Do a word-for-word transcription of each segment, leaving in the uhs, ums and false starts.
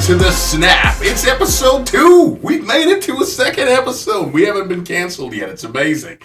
to the Snap. It's episode two. We've made it to a second episode. We haven't been canceled yet. It's amazing.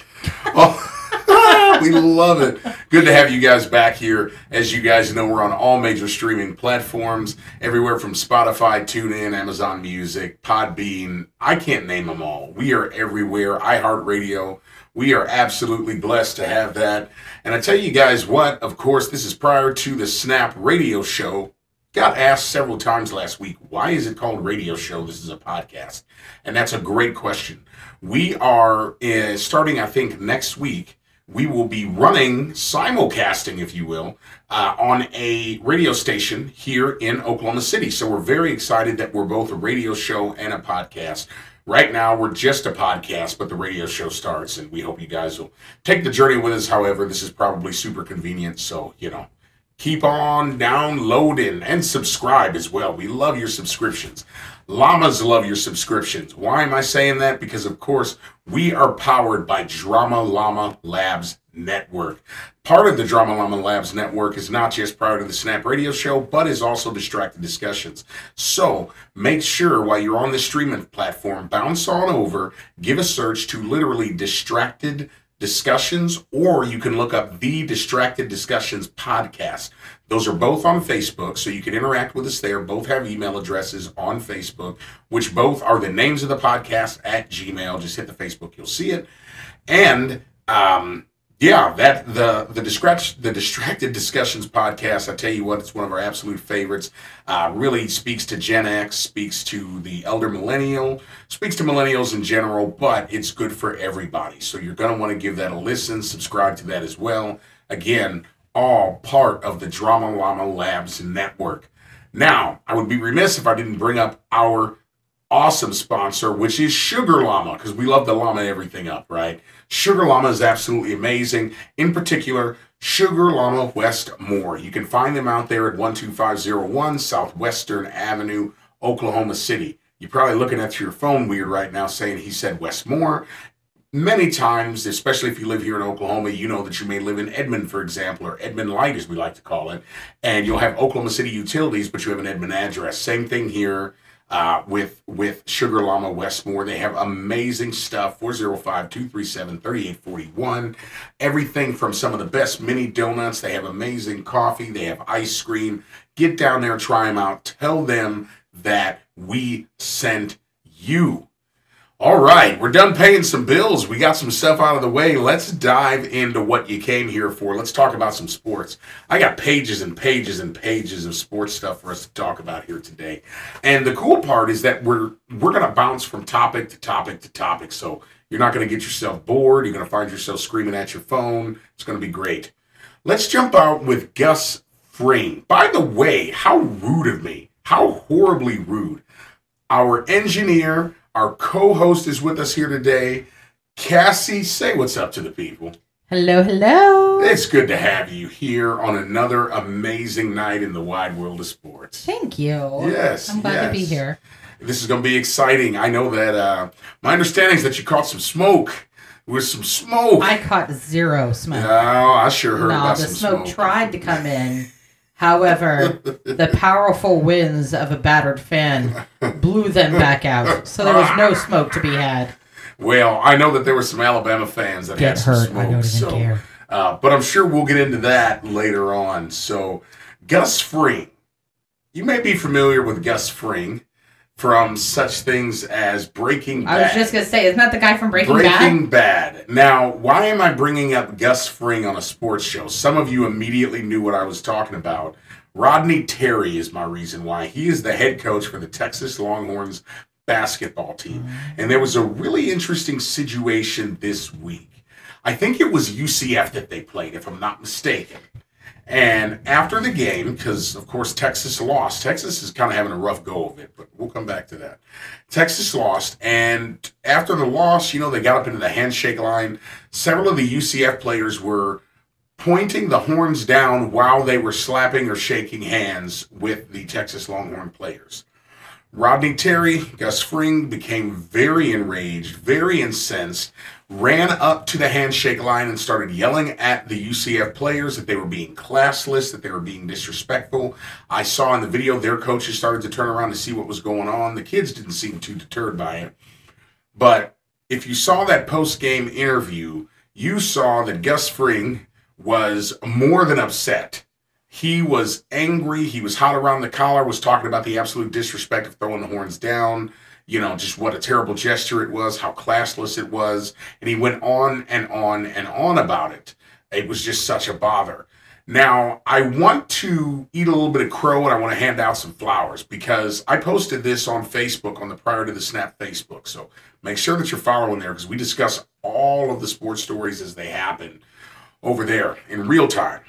Oh, we love it. Good to have you guys back here. As you guys know, we're on all major streaming platforms, everywhere from Spotify, TuneIn, Amazon Music, Podbean. I can't name them all. We are everywhere. iHeartRadio. We are absolutely blessed to have that. And I tell you guys what, of course, this is prior to the Snap radio show. Got asked several times last week, why is it called radio show? This is a podcast. And that's a great question. We are uh, starting, I think, next week. We will be running, simulcasting, if you will, uh, on a radio station here in Oklahoma City. So we're very excited that we're both a radio show and a podcast. Right now, we're just a podcast, but the radio show starts, and we hope you guys will take the journey with us. However, this is probably super convenient, so, you know, keep on downloading and subscribe as well. We love your subscriptions. Llamas love your subscriptions. Why am I saying that? Because, of course, we are powered by Drama Llama Labs Network. Part of the Drama Llama Labs Network is not just prior to the Snap Radio Show, but is also Distracted Discussions. So make sure while you're on the streaming platform, bounce on over, give a search to literally Distracted Discussions, or you can look up the Distracted Discussions podcast. Those are both on Facebook, so you can interact with us there. Both have email addresses on Facebook, which both are the names of the podcast at Gmail. Just hit the Facebook, you'll see it. And um, yeah, that the the distract the Distracted Discussions podcast. I tell you what, it's one of our absolute favorites. Uh, really speaks to Gen X, speaks to the elder millennial, speaks to millennials in general, but it's good for everybody. So you're going to want to give that a listen, subscribe to that as well. Again, all part of the Drama Llama Labs Network. Now, I would be remiss if I didn't bring up our awesome sponsor, which is Sugar Llama, because we love to llama everything up, right? Sugar Llama is absolutely amazing. In particular, Sugar Llama Westmore. You can find them out there at one two five zero one Southwestern Avenue, Oklahoma City. You're probably looking at your phone weird right now saying he said Westmore. Many times, especially if you live here in Oklahoma, you know that you may live in Edmond, for example, or Edmond Light, as we like to call it, and you'll have Oklahoma City utilities, but you have an Edmond address. Same thing here uh, with with Sugar Llama Westmore. They have amazing stuff, four oh five, two three seven, three eight four one. Everything from some of the best mini donuts. They have amazing coffee. They have ice cream. Get down there and try them out. Tell them that we sent you. All right, we're done paying some bills. We got some stuff out of the way. Let's dive into what you came here for. Let's talk about some sports. I got pages and pages and pages of sports stuff for us to talk about here today. And the cool part is that we're we're going to bounce from topic to topic to topic. So you're not going to get yourself bored. You're going to find yourself screaming at your phone. It's going to be great. Let's jump out with Gus Fring. By the way, how rude of me. How horribly rude. Our engineer, our co-host is with us here today. Cassie, say what's up to the people. Hello, hello. It's good to have you here on another amazing night in the wide world of sports. Thank you. Yes, I'm glad yes. to be here. This is going to be exciting. I know that uh, my understanding is that you caught some smoke. With some smoke. I caught zero smoke. No, I sure heard no, about the some smoke smoke. tried to come in. However, the powerful winds of a battered fan blew them back out. So there was no smoke to be had. Well, I know that there were some Alabama fans that Get had some hurt. smoke. I don't even so, care. Uh, but I'm sure we'll get into that later on. So, Gus Fring. You may be familiar with Gus Fring from such things as Breaking Bad. I was just going to say, isn't that the guy from Breaking, Breaking Bad? Bad. Now, why am I bringing up Gus Fring on a sports show? Some of you immediately knew what I was talking about. Rodney Terry is my reason why. He is the head coach for the Texas Longhorns basketball team. Mm-hmm. And there was a really interesting situation this week. I think it was U C F that they played, if I'm not mistaken. And after the game, because, of course, Texas lost. Texas is kind of having a rough go of it, but we'll come back to that. Texas lost, and after the loss, you know, they got up into the handshake line. Several of the U C F players were pointing the horns down while they were slapping or shaking hands with the Texas Longhorn players. Rodney Terry, Gus Fring became very enraged, very incensed, ran up to the handshake line and started yelling at the U C F players that they were being classless, that they were being disrespectful. I saw in the video their coaches started to turn around to see what was going on. The kids didn't seem too deterred by it. But if you saw that post-game interview, you saw that Gus Fring was more than upset. He was angry. He was hot around the collar, was talking about the absolute disrespect of throwing the horns down, you know, just what a terrible gesture it was, how classless it was. And he went on and on and on about it. It was just such a bother. Now, I want to eat a little bit of crow and I want to hand out some flowers because I posted this on Facebook on the Prior to the Snap Facebook. So make sure that you're following there because we discuss all of the sports stories as they happen over there in real time.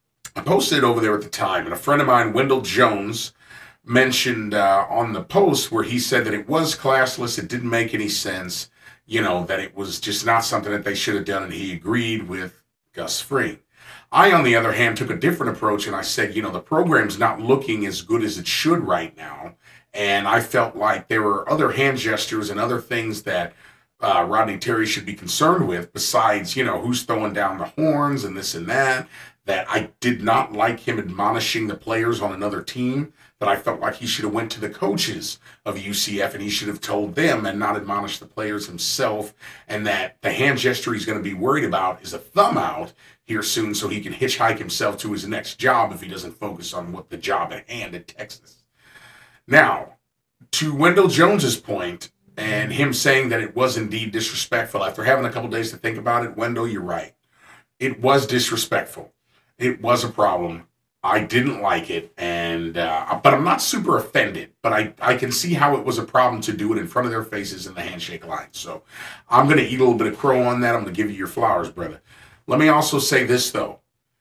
I posted it over there at the time, and a friend of mine, Wendell Jones, mentioned uh, on the post where he said that it was classless, it didn't make any sense, you know, that it was just not something that they should have done, and he agreed with Gus Fring. I, on the other hand, took a different approach, and I said, you know, the program's not looking as good as it should right now, and I felt like there were other hand gestures and other things that uh, Rodney Terry should be concerned with besides, you know, who's throwing down the horns and this and that. That I did not like him admonishing the players on another team, that I felt like he should have went to the coaches of U C F and he should have told them and not admonished the players himself, and that the hand gesture he's going to be worried about is a thumb out here soon so he can hitchhike himself to his next job if he doesn't focus on what the job at hand at Texas. Now, to Wendell Jones's point and him saying that it was indeed disrespectful, after having a couple days to think about it, Wendell, you're right. It was disrespectful. It was a problem. I didn't like it, and uh, but I'm not super offended. But I, I can see how it was a problem to do it in front of their faces in the handshake line. So I'm going to eat a little bit of crow on that. I'm going to give you your flowers, brother. Let me also say this, though.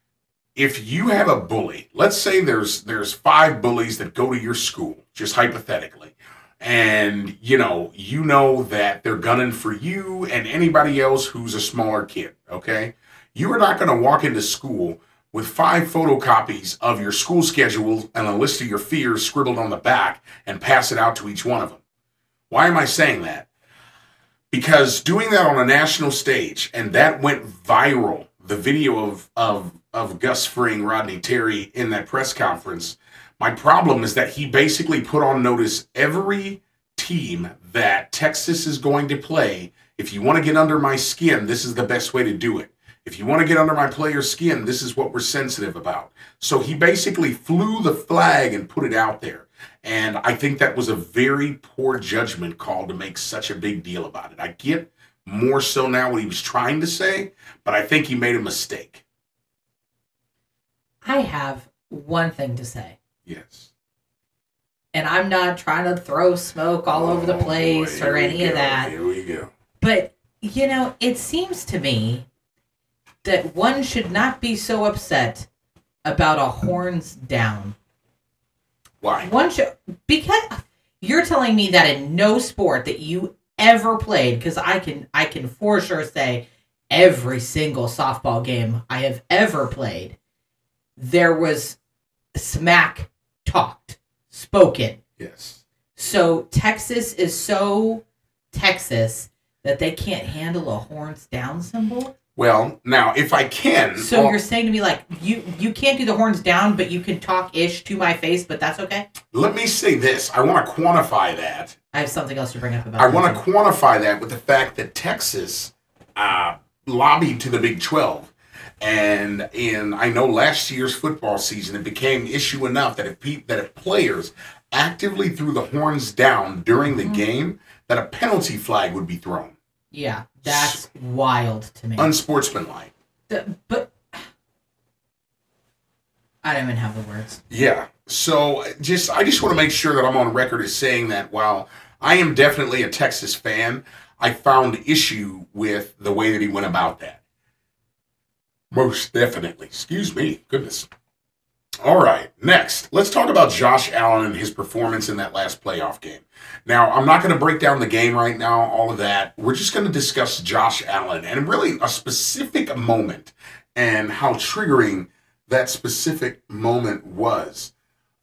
If you have a bully, let's say there's there's five bullies that go to your school, just hypothetically, and, you know, you know that they're gunning for you and anybody else who's a smaller kid, okay? You are not going to walk into school with five photocopies of your school schedule and a list of your fears scribbled on the back and pass it out to each one of them. Why am I saying that? Because doing that on a national stage, and that went viral, the video of, of, of Gus Fring, Rodney Terry in that press conference, my problem is that he basically put on notice every team that Texas is going to play. If you want to get under my skin, this is the best way to do it. If you want to get under my player's skin, this is what we're sensitive about. So he basically flew the flag and put it out there. And I think that was a very poor judgment call to make such a big deal about it. I get more so now what he was trying to say, but I think he made a mistake. I have one thing to say. Yes. And I'm not trying to throw smoke all oh, over the place boy, or any go. of that. Here we go. But, you know, it seems to me that one should not be so upset about a horns down. Why? One should, because you're telling me that in no sport that you ever played, because I can I can for sure say every single softball game I have ever played, there was smack talked, spoken. Yes. So Texas is so Texas that they can't handle a horns down symbol? Well, now, if I can... So I'll, you're saying to me, like, you, you can't do the horns down, but you can talk-ish to my face, but that's okay? Let me say this. I want to quantify that. I have something else to bring up about I want to quantify that with the fact that Texas uh, lobbied to the Big twelve. And in, I know last year's football season, it became issue enough that if, pe- that if players actively threw the horns down during the mm-hmm. game, that a penalty flag would be thrown. Yeah, that's wild to me. Unsportsmanlike. The, but I don't even have the words. Yeah. So just I just want to make sure that I'm on record as saying that while I am definitely a Texas fan, I found issue with the way that he went about that. Most definitely. Excuse me. Goodness. All right, next, let's talk about Josh Allen and his performance in that last playoff game. Now, I'm not going to break down the game right now, all of that. We're just going to discuss Josh Allen and really a specific moment and how triggering that specific moment was.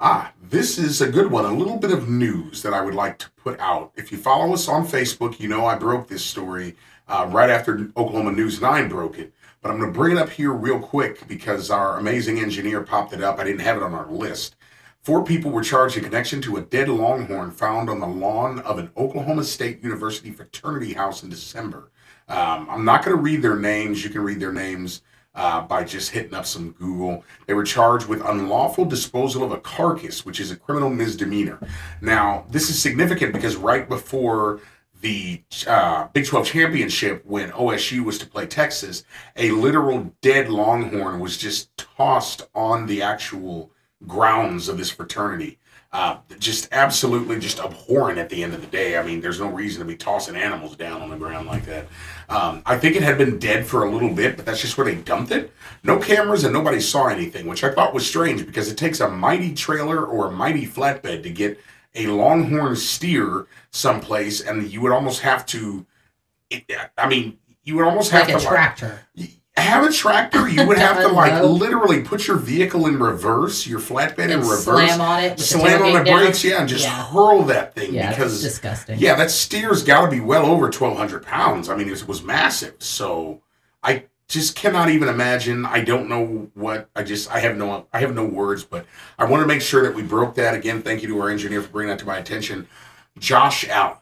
Ah, this is a good one. A little bit of news that I would like to put out. If you follow us on Facebook, you know I broke this story uh, right after Oklahoma News nine broke it. But I'm going to bring it up here real quick because our amazing engineer popped it up. I didn't have it on our list. Four people were charged in connection to a dead longhorn found on the lawn of an Oklahoma State University fraternity house in December. Um, I'm not going to read their names. You can read their names uh, by just hitting up some Google. They were charged with unlawful disposal of a carcass, which is a criminal misdemeanor. Now, this is significant because right before the uh, Big twelve championship, when O S U was to play Texas, a literal dead longhorn was just tossed on the actual grounds of this fraternity. Uh, just absolutely just abhorrent at the end of the day. I mean, there's no reason to be tossing animals down on the ground like that. Um, I think it had been dead for a little bit, but that's just where they dumped it. No cameras and nobody saw anything, which I thought was strange because it takes a mighty trailer or a mighty flatbed to get a longhorn steer someplace, and you would almost have to, it, I mean, you would almost have like to a tractor. Like, have a tractor. You would have to like literally put your vehicle in reverse, your flatbed in reverse, slam on it, with slam the on the down. brakes, yeah, and just yeah. hurl that thing yeah, because it's disgusting. Yeah, that steer's got to be well over twelve hundred pounds. I mean, it was massive. So I just cannot even imagine. I don't know what. I just I have no I have no words. But I want to make sure that we broke that again. Thank you to our engineer for bringing that to my attention, Josh Allen.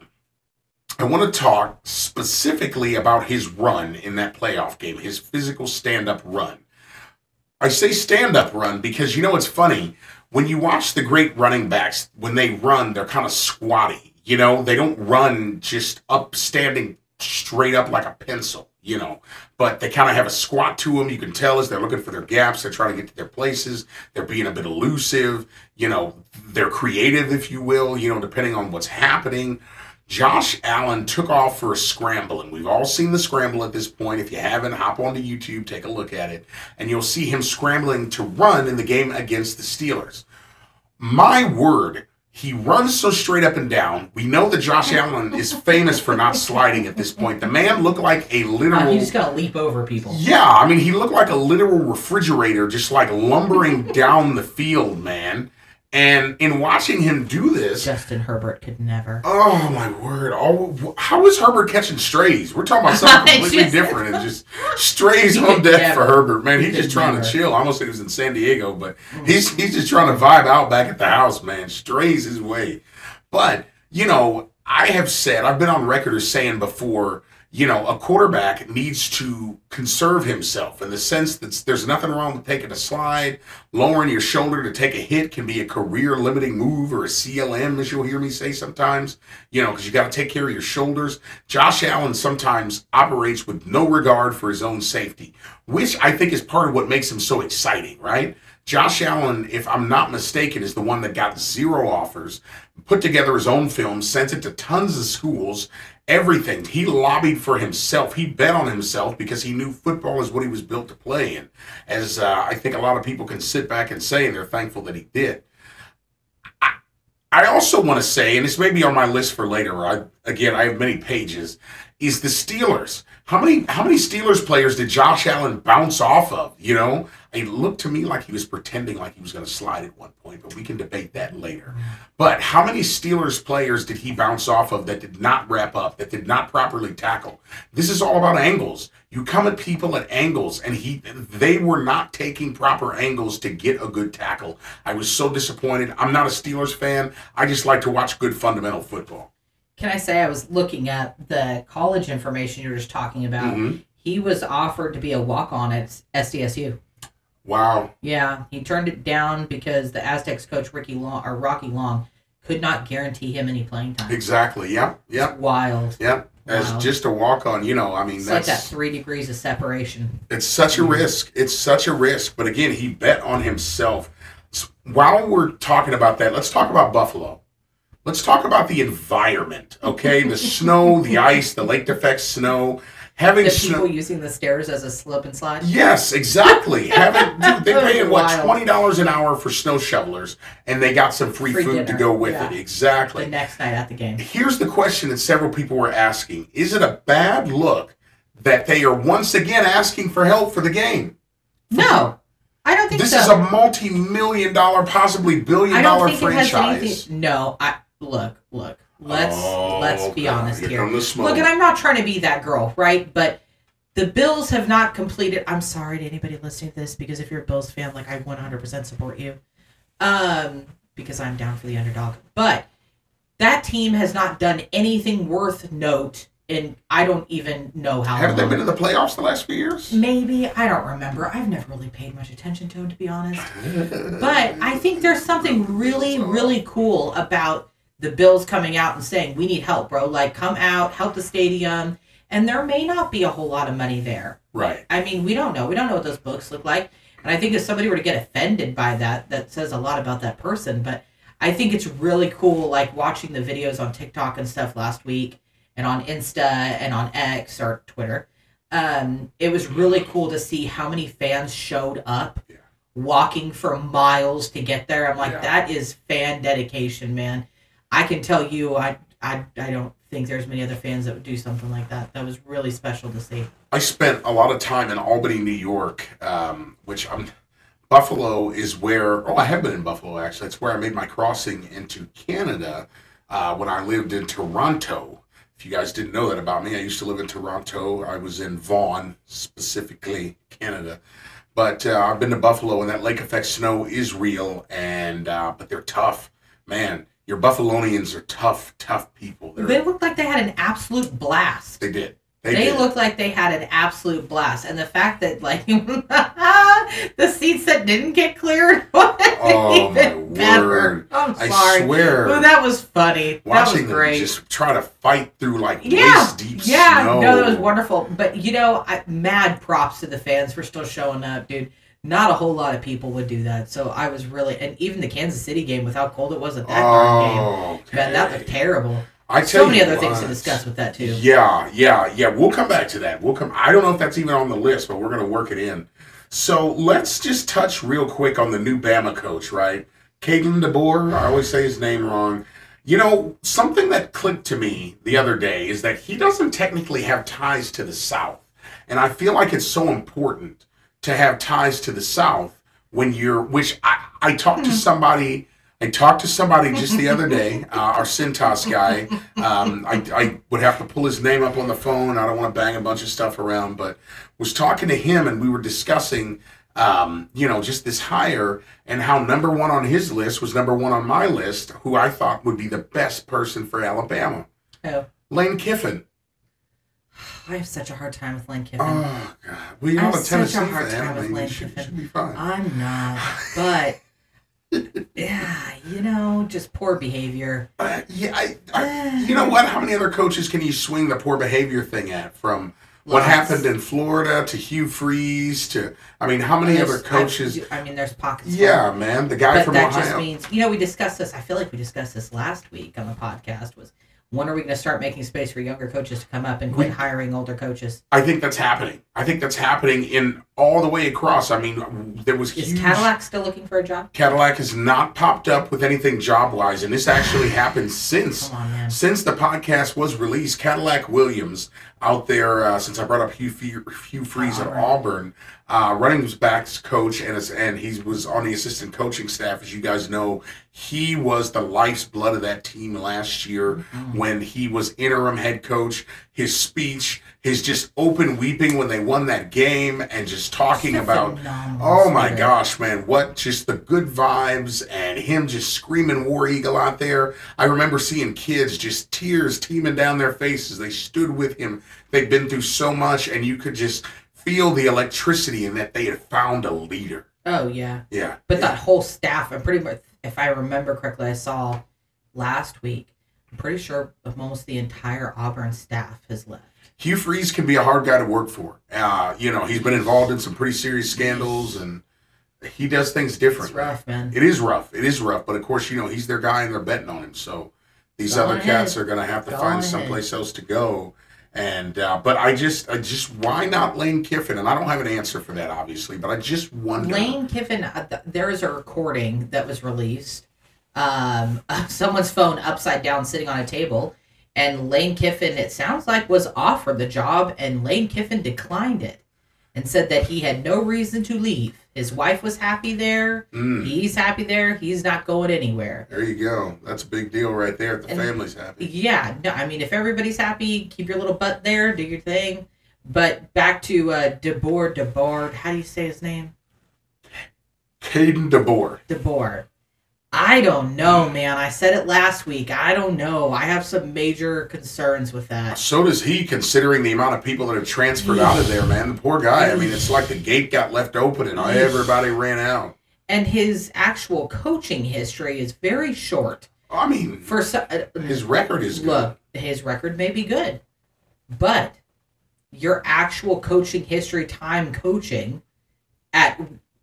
I want to talk specifically about his run in that playoff game, his physical stand-up run. I say stand-up run because, you know, it's funny. When you watch the great running backs, when they run, they're kind of squatty. You know, they don't run just up, standing straight up like a pencil, you know. But they kind of have a squat to them. You can tell as they're looking for their gaps. They're trying to get to their places. They're being a bit elusive. You know, they're creative, if you will, you know, depending on what's happening. Josh Allen took off for a scramble, and we've all seen the scramble at this point. If you haven't, hop onto YouTube, take a look at it, and you'll see him scrambling to run in the game against the Steelers. My word, he runs so straight up and down. We know that Josh Allen is famous for not sliding at this point. The man looked like a literal... Uh, he's just going to leap over people. Yeah, I mean, he looked like a literal refrigerator just like lumbering down the field, man. And in watching him do this... Justin Herbert could never. Oh, my word. Oh, how is Herbert catching strays? We're talking about something completely just, different. And just strays on deck never. for Herbert. Man, he's just trying never. to chill. I almost said he was in San Diego, but he's he's just trying to vibe out back at the house, man. Strays his way. But, you know, I have said, I've been on record as saying before, you know, a quarterback needs to conserve himself in the sense that there's nothing wrong with taking a slide. Lowering your shoulder to take a hit can be a career-limiting move or a C L M, as you'll hear me say sometimes, you know, because you got to take care of your shoulders. Josh Allen sometimes operates with no regard for his own safety, which I think is part of what makes him so exciting, right? Josh Allen, if I'm not mistaken, is the one that got zero offers, put together his own film, sent it to tons of schools, everything. He lobbied for himself. He bet on himself because he knew football is what he was built to play in. As uh, I think a lot of people can sit back and say, and they're thankful that he did. I, I also want to say, and this may be on my list for later, I, again, I have many pages, is the Steelers. How many how many Steelers players did Josh Allen bounce off of, you know? It looked to me like he was pretending like he was going to slide at one point, but we can debate that later. But how many Steelers players did he bounce off of that did not wrap up, that did not properly tackle? This is all about angles. You come at people at angles, and he they were not taking proper angles to get a good tackle. I was so disappointed. I'm not a Steelers fan. I just like to watch good fundamental football. Can I say I was looking at the college information you were just talking about. Mm-hmm. He was offered to be a walk-on at S D S U. Wow. Yeah, he turned it down because the Aztecs coach Ricky Long or Rocky Long could not guarantee him any playing time. Exactly. Yep. Yep. It's wild. Yep. As Wild. just a walk on, you know, I mean, it's that's like that three degrees of separation. It's such a risk. It's such a risk. But again, he bet on himself. So while we're talking about that, let's talk about Buffalo. Let's talk about the environment, okay? The snow, the ice, the lake effect snow. Having the people snow, using the stairs as a slip and slide? Yes, exactly. Having dude, they paying what twenty dollars an hour for snow shovelers, and they got some free, free food dinner. to go with yeah. it. Exactly. The next night at the game. Here's the question that several people were asking: is it a bad look that they are once again asking for help for the game? No. I don't think this so. is a multi-million dollar, possibly billion I don't dollar think franchise. It has anything, no, I look, look. Let's oh, let's be God. honest here. here. Come the smoke. Look, and I'm not trying to be that girl, right? But the Bills have not completed. I'm sorry to anybody listening to this, because if you're a Bills fan, like I one hundred percent support you, um, because I'm down for the underdog. But that team has not done anything worth note, and I don't even know how. Haven't long. they been to the playoffs the last few years? Maybe. I don't remember. I've never really paid much attention to them, to be honest. But I think there's something really, really cool about the Bills coming out and saying, we need help, bro. Like, come out, help the stadium. And there may not be a whole lot of money there. Right. I mean, we don't know. We don't know what those books look like. And I think if somebody were to get offended by that, that says a lot about that person. But I think it's really cool, like, watching the videos on TikTok and stuff last week, and on Insta and on X or Twitter. Um, it was really cool to see how many fans showed up, yeah. walking for miles to get there. I'm like, yeah. that is fan dedication, man. I can tell you, I, I, I don't think there's many other fans that would do something like that. That was really special to see. I spent a lot of time in Albany, New York, um, which I'm... Buffalo is where, oh, I have been in Buffalo, actually. It's where I made my crossing into Canada uh, when I lived in Toronto. If you guys didn't know that about me, I used to live in Toronto. I was in Vaughan, specifically Canada. But uh, I've been to Buffalo, and that lake effect snow is real, and uh, but they're tough. Man, your Buffalonians are tough, tough people. They're, They looked like they had an absolute blast. They did. They, they did. looked like they had an absolute blast. And the fact that, like, the seats that didn't get cleared was oh, even my better. word. I'm sorry. I swear. Well, that was funny. Watching that was great. them just try to fight through, like, yeah, waist-deep yeah. snow. No, that was wonderful. But, you know, I, mad props to the fans for still showing up, dude. Not a whole lot of people would do that. So I was really... And even the Kansas City game, with how cold it was at that darn game. Okay. Man, that was terrible. I tell so many you other what, things to discuss with that, too. Yeah, yeah, yeah. We'll come back to that. We'll come. I don't know if that's even on the list, but we're going to work it in. So let's just touch real quick on the new Bama coach, right? Kalen DeBoer. I always say his name wrong. You know, something that clicked to me the other day is that he doesn't technically have ties to the South. And I feel like it's so important to have ties to the South when you're, which I, I talked to somebody... I talked to somebody just the other day, uh, our Cintas guy. Um, I, I would have to pull his name up on the phone. I don't want to bang a bunch of stuff around, but was talking to him, and we were discussing, um, you know, just this hire and how number one on his list was number one on my list, who I thought would be the best person for Alabama. Oh. Lane Kiffin. I have such a hard time with Lane Kiffin. Oh, God. Well, you're not a Tennessee such a hard fan. time with I mean, Lane you should, Kiffin. should be fine. I'm not, but... yeah, you know, just poor behavior. Uh, yeah, I, I, you know what? How many other coaches can you swing the poor behavior thing at? From what Lots. happened in Florida to Hugh Freeze to, I mean, how many There's- other coaches? I, I mean, there's pockets. Yeah, man, the guy but from that Ohio. just means, you know, we discussed this. I feel like we discussed this last week on the podcast. Was when are we going to start making space for younger coaches to come up and quit We- hiring older coaches? I think that's happening. I think that's happening in all the way across. I mean, there was Is huge. Cadillac still looking for a job? Cadillac has not popped up with anything job wise, and this actually happened since Come on, man. since the podcast was released. Cadillac Williams out there, uh, since I brought up Hugh, Fe- Hugh Freeze at Auburn, uh, running backs coach, and and he was on the assistant coaching staff. As you guys know, he was the life's blood of that team last year Mm-hmm. when he was interim head coach. His speech, his just open weeping when they won that game, and just talking Just a about, phenomenal oh my spirit. gosh, man, what just the good vibes and him just screaming War Eagle out there. I remember seeing kids just tears teeming down their faces. They stood with him. They'd been through so much, and you could just feel the electricity in that they had found a leader. Oh, yeah. Yeah. But yeah. that whole staff, I'm pretty much, if I remember correctly, I saw last week, I'm pretty sure almost the entire Auburn staff has left. Hugh Freeze can be a hard guy to work for. Uh, you know, he's been involved in some pretty serious scandals, and he does things different. It's rough, man. It is rough. It is rough. But, of course, you know, he's their guy, and they're betting on him. So these Go other ahead. cats are going to have to Go find ahead. someplace else to go. And uh, but I just, I just, why not Lane Kiffin? And I don't have an answer for that, obviously, but I just wonder. Lane Kiffin, uh, th- there is a recording that was released. Um, of someone's phone upside down sitting on a table. And Lane Kiffin, it sounds like, was offered the job, and Lane Kiffin declined it. and said that he had no reason to leave. His wife was happy there. Mm. He's happy there. He's not going anywhere. There you go. That's a big deal right there if the And, family's happy. Yeah. No, I mean, if everybody's happy, keep your little butt there, do your thing. But back to uh, DeBoer, DeBoer, how do you say his name? Caden DeBoer. DeBoer. I don't know, man. I said it last week. I don't know. I have some major concerns with that. So does he, considering the amount of people that have transferred out of there, man. The poor guy. I mean, it's like the gate got left open and everybody ran out. And his actual coaching history is very short. I mean, For so, uh, his record is good. Look, his record may be good, but your actual coaching history, time coaching at...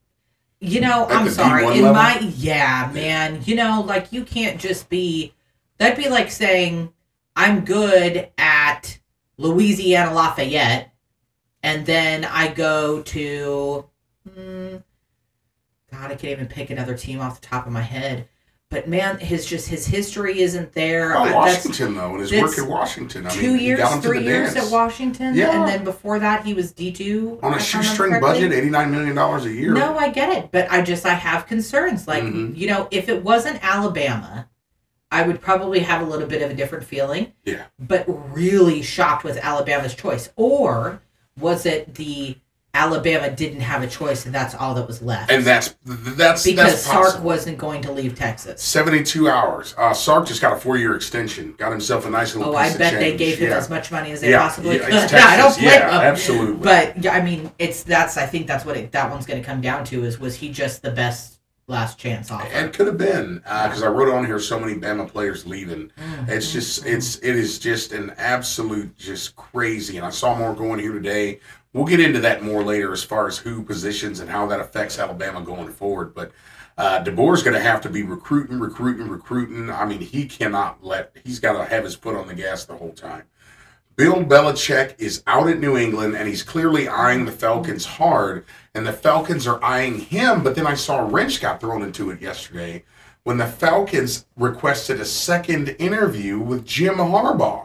You know, At I'm the sorry. D one In level? my yeah, man. You know, like you can't just be. That'd be like saying I'm good at Louisiana Lafayette, and then I go to. Hmm, God, I can't even pick another team off the top of my head. But man, his just his history isn't there. Oh, I- Washington, though, and his work that's at Washington. I two mean, he years, got him to three the years dance. at Washington, Yeah. and then before that he was D two On a shoestring budget, eighty-nine million dollars a year. No, I get it, but I just I have concerns. Like Mhm. you know, if it wasn't Alabama, I would probably have a little bit of a different feeling. Yeah. But really shocked with Alabama's choice, or was it the Alabama didn't have a choice and that's all that was left? And that's that's because that's Sark possible. wasn't going to leave Texas. seventy-two hours. Uh, Sark just got a four-year extension. Got himself a nice little Oh, piece I of bet they change. gave him Yeah. as much money as they Yeah, possibly yeah, could. it's I don't Texas. blame Yeah, them. absolutely. But yeah, I mean, it's that's. I think that's what it, that one's going to come down to is was he just the best last chance offer? And could have been because I wrote on here so many Bama players leaving. Mm-hmm. It's just it's it is just an absolute just crazy. And I saw more going here today. We'll get into that more later as far as who positions and how that affects Alabama going forward. But uh, DeBoer's going to have to be recruiting, recruiting, recruiting. I mean, he cannot let. He's got to have his foot on the gas the whole time. Bill Belichick is out at New England, and he's clearly eyeing the Falcons hard, and the Falcons are eyeing him. But then I saw a wrench got thrown into it yesterday when the Falcons requested a second interview with Jim Harbaugh.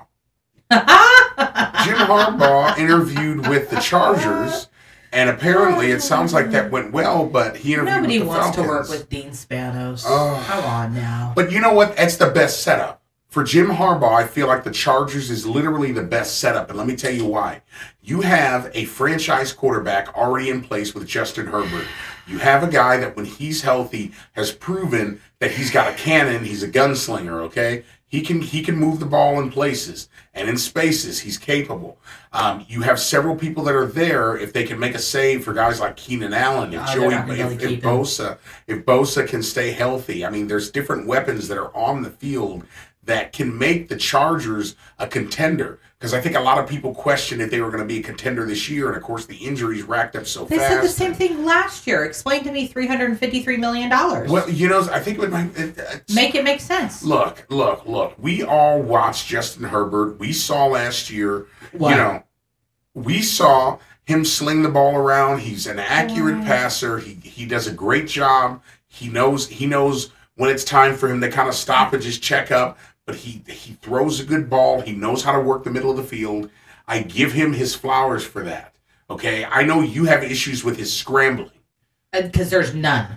Jim Harbaugh interviewed with the Chargers, and apparently it sounds like that went well, but he interviewed Nobody with the wants Falcons. to work with Dean Spanos. Oh. Come on now. But you know what? That's the best setup. For Jim Harbaugh, I feel like the Chargers is literally the best setup, and let me tell you why. You have a franchise quarterback already in place with Justin Herbert. You have a guy that when he's healthy has proven that he's got a cannon, he's a gunslinger, okay? He can he can move the ball in places and in spaces. He's capable. Um, you have several people that are there if they can make a save for guys like Keenan Allen, if Oh, Joey, they're not gonna really if, if keep him. Bosa, if Bosa can stay healthy. I mean, there's different weapons that are on the field that can make the Chargers a contender. Because I think a lot of people questioned if they were going to be a contender this year, and of course the injuries racked up so They fast. said the same thing last year. Explain to me three hundred fifty-three million dollars. Well, you know, I think it might. It, it's- Make it make sense. Look, look, look. We all watched Justin Herbert. We saw last year, What? you know, we saw him sling the ball around. He's an accurate What? passer. He he does a great job. He knows he knows when it's time for him to kind of stop and just check up. But he he throws a good ball. He knows how to work the middle of the field. I give him his flowers for that. Okay, I know you have issues with his scrambling. Because there's none.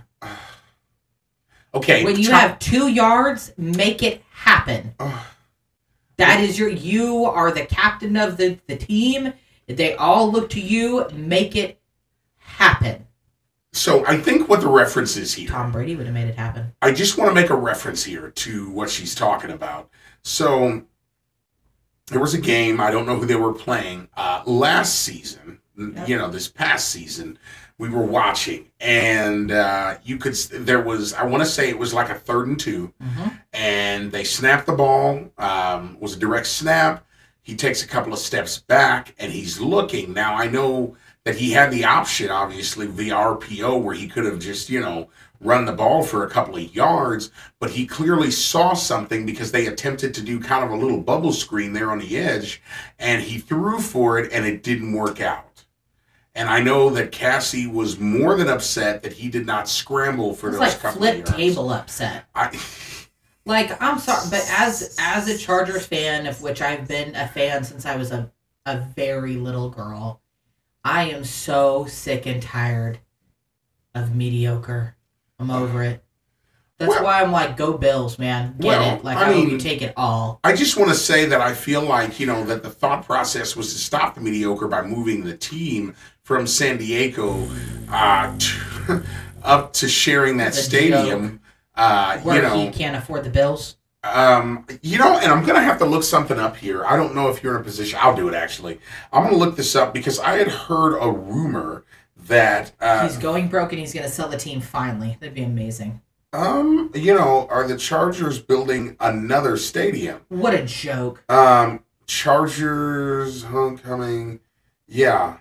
Okay, When you top- have two yards, make it happen. That is your. You are the captain of the, the team. They all look to you. Make it happen. So I think what the reference is here. Tom Brady would have made it happen. I just want to make a reference here to what she's talking about. So there was a game, I don't know who they were playing, uh, last season, Yep. you know, this past season, we were watching, and uh, you could, there was, I want to say it was like a third and two, Mm-hmm. and they snapped the ball, um, was a direct snap. He takes a couple of steps back, and he's looking. Now, I know that he had the option, obviously, via R P O, where he could have just, you know, run the ball for a couple of yards, but he clearly saw something because they attempted to do kind of a little bubble screen there on the edge, and he threw for it, and it didn't work out. And I know that Cassie was more than upset that he did not scramble for It's those like couple flip of yards. table upset. I, Like, I'm sorry, but as as a Chargers fan, of which I've been a fan since I was a, a very little girl, I am so sick and tired of mediocre. I'm over it. That's well, why I'm like, go Bills, man. Get well, it. Like, I I, hope mean, you take it all. I just want to say that I feel like, you know, that the thought process was to stop the mediocre by moving the team from San Diego uh, to, up to sharing that The stadium. Uh, Where you know, he can't afford the Bills. Um, you know, and I'm going to have to look something up here. I don't know if you're in a position. I'll do it, actually. I'm going to look this up because I had heard a rumor that... Uh, he's going broke and he's going to sell the team finally. That'd be amazing. Um, you know, are the Chargers building another stadium? What a joke. Um, Chargers homecoming. Yeah.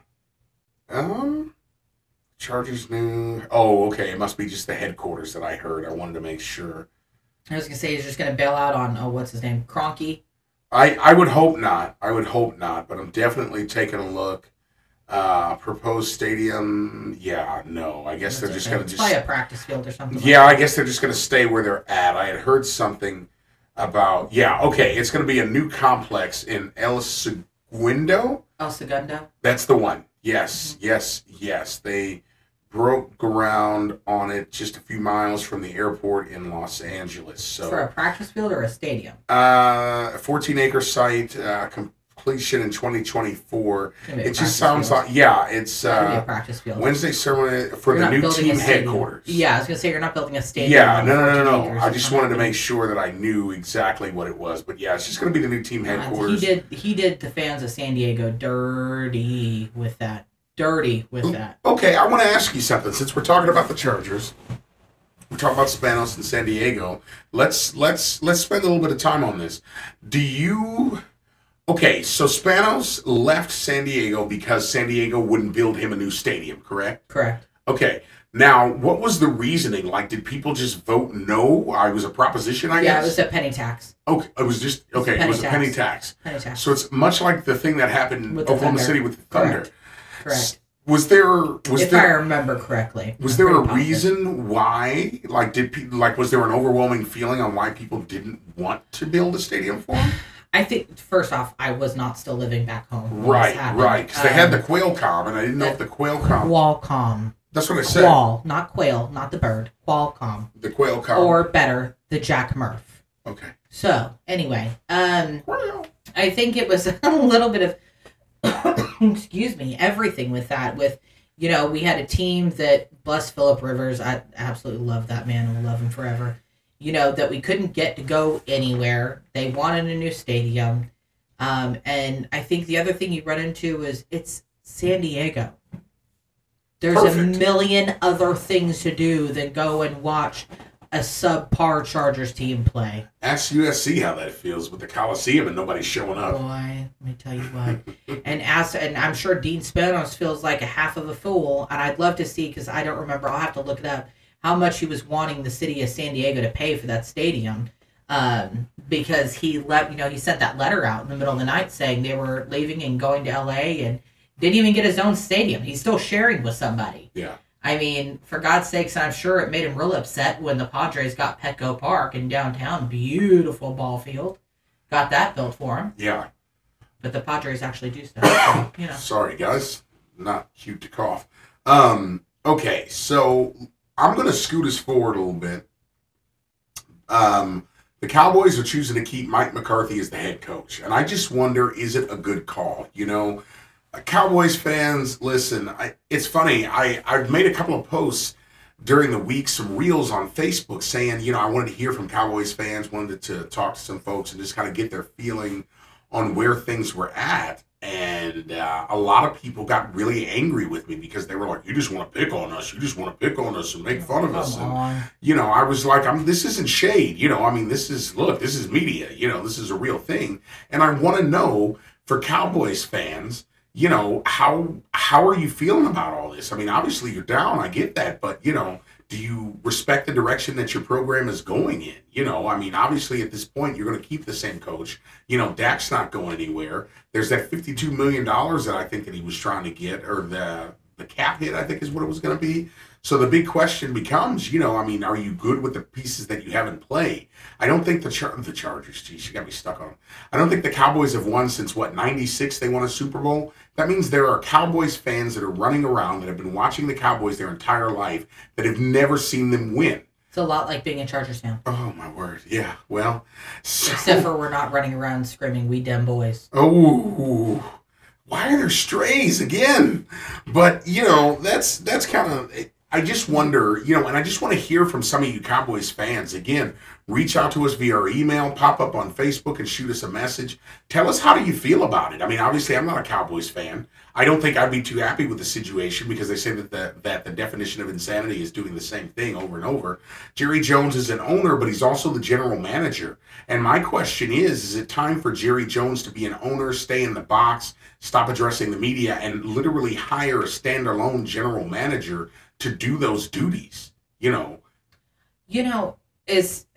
Um, Chargers new. Oh, okay. It must be just the headquarters that I heard. I wanted to make sure. I was going to say he's just going to bail out on, oh, what's his name? Kroenke? I, I would hope not. I would hope not, but I'm definitely taking a look. Uh, proposed stadium, yeah, no. I guess That's they're just okay. going to It's just... probably a practice field or something. Yeah, like I guess they're just going to stay where they're at. I had heard something about... Yeah, okay, it's going to be a new complex in El Segundo. El Segundo? That's the one. Yes, mm-hmm. yes, yes. They broke ground on it just a few miles from the airport in Los Angeles. So for a practice field or a stadium? Uh, a fourteen-acre site, uh, completion in twenty twenty-four. It just sounds field. like, yeah, it's uh, be a practice field. Wednesday ceremony for you're the new team headquarters. Yeah, I was going to say, you're not building a stadium. Yeah, no, no, no, no. I just wanted to make sure that I knew exactly what it was. But yeah, it's just going to be the new team headquarters. Uh, he did He did the fans of San Diego dirty with that. Dirty with that. Okay, I want to ask you something. Since we're talking about the Chargers, we're talking about Spanos and San Diego. Let's let's let's spend a little bit of time on this. Do you? Okay, so Spanos left San Diego because San Diego wouldn't build him a new stadium, correct? Correct. Okay. Now, what was the reasoning? Like, did people just vote no? I was a proposition, I yeah, guess. Yeah, it was a penny tax. Okay, it was just okay. It was a, it was a penny tax. Penny tax. So it's much like the thing that happened in Oklahoma City with the Thunder. Correct. Correct. Was there was if there, I remember correctly? Was there a reason why? Like, did people like was there an overwhelming feeling on why people didn't want to build a stadium for him? I think first off, I was not still living back home. Right, right. Because um, they had the Qualcomm, and I didn't know if the Qualcomm. Qualcomm. That's what I said. Qual, not quail, not the bird. Qualcomm. The Qualcomm. Or better, the Jack Murph. Okay. So anyway, um, I think it was a little bit of. excuse me, everything with that. With, you know, we had a team that, bless Phillip Rivers, I absolutely love that man and will love him forever. You know, that we couldn't get to go anywhere. They wanted a new stadium. Um, and I think the other thing you run into is it's San Diego. There's Perfect. a million other things to do than go and watch a subpar Chargers team play. Ask U S C how that feels with the Coliseum and nobody showing up. Boy, let me tell you what. and ask, and I'm sure Dean Spanos feels like a half of a fool, and I'd love to see, because I don't remember, I'll have to look it up, how much he was wanting the city of San Diego to pay for that stadium. Um, because he let, you know, he sent that letter out in the middle of the night saying they were leaving and going to L A and didn't even get his own stadium. He's still sharing with somebody. Yeah. I mean, for God's sakes, I'm sure it made him real upset when the Padres got Petco Park in downtown. Beautiful ball field. Got that built for him. Yeah. But the Padres actually do stuff. So, you know. Sorry, guys. Not cute to cough. Um, okay, so I'm going to scoot us forward a little bit. Um, the Cowboys are choosing to keep Mike McCarthy as the head coach. And I just wonder, is it a good call? You know, Cowboys fans, listen, I, it's funny. I, I've made a couple of posts during the week, some reels on Facebook saying, you know, I wanted to hear from Cowboys fans, wanted to talk to some folks and just kind of get their feeling on where things were at. And uh, a lot of people got really angry with me because they were like, you just want to pick on us. You just want to pick on us and make fun of Come us. on. And, you know, I was like, I'm, this isn't shade. You know, I mean, this is, look, this is media. You know, this is a real thing. And I want to know, for Cowboys fans, you know, how how are you feeling about all this? I mean, obviously you're down. I get that. But, you know, do you respect the direction that your program is going in? You know, I mean, obviously at this point, you're going to keep the same coach. You know, Dak's not going anywhere. There's that fifty-two million dollars that I think that he was trying to get, or the the cap hit, I think is what it was going to be. So the big question becomes, you know, I mean, are you good with the pieces that you have in play? I don't think the Char- the Chargers, geez, she got me stuck on them. I don't think the Cowboys have won since, what, ninety-six they won a Super Bowl? That means there are Cowboys fans that are running around that have been watching the Cowboys their entire life that have never seen them win. It's a lot like being a Chargers fan. Oh, my word. Yeah, well. So, except for we're not running around screaming, "We dem boys." Oh, why are there strays again? But, you know, that's that's kind of... I just wonder, you know, and I just want to hear from some of you Cowboys fans. Again, reach out to us via our email, pop up on Facebook and shoot us a message. Tell us, how do you feel about it? I mean, obviously, I'm not a Cowboys fan. I don't think I'd be too happy with the situation because they say that the, that the definition of insanity is doing the same thing over and over. Jerry Jones is an owner, but he's also the general manager. And my question is, is it time for Jerry Jones to be an owner, stay in the box, stop addressing the media, and literally hire a standalone general manager to do those duties, you know? You know, is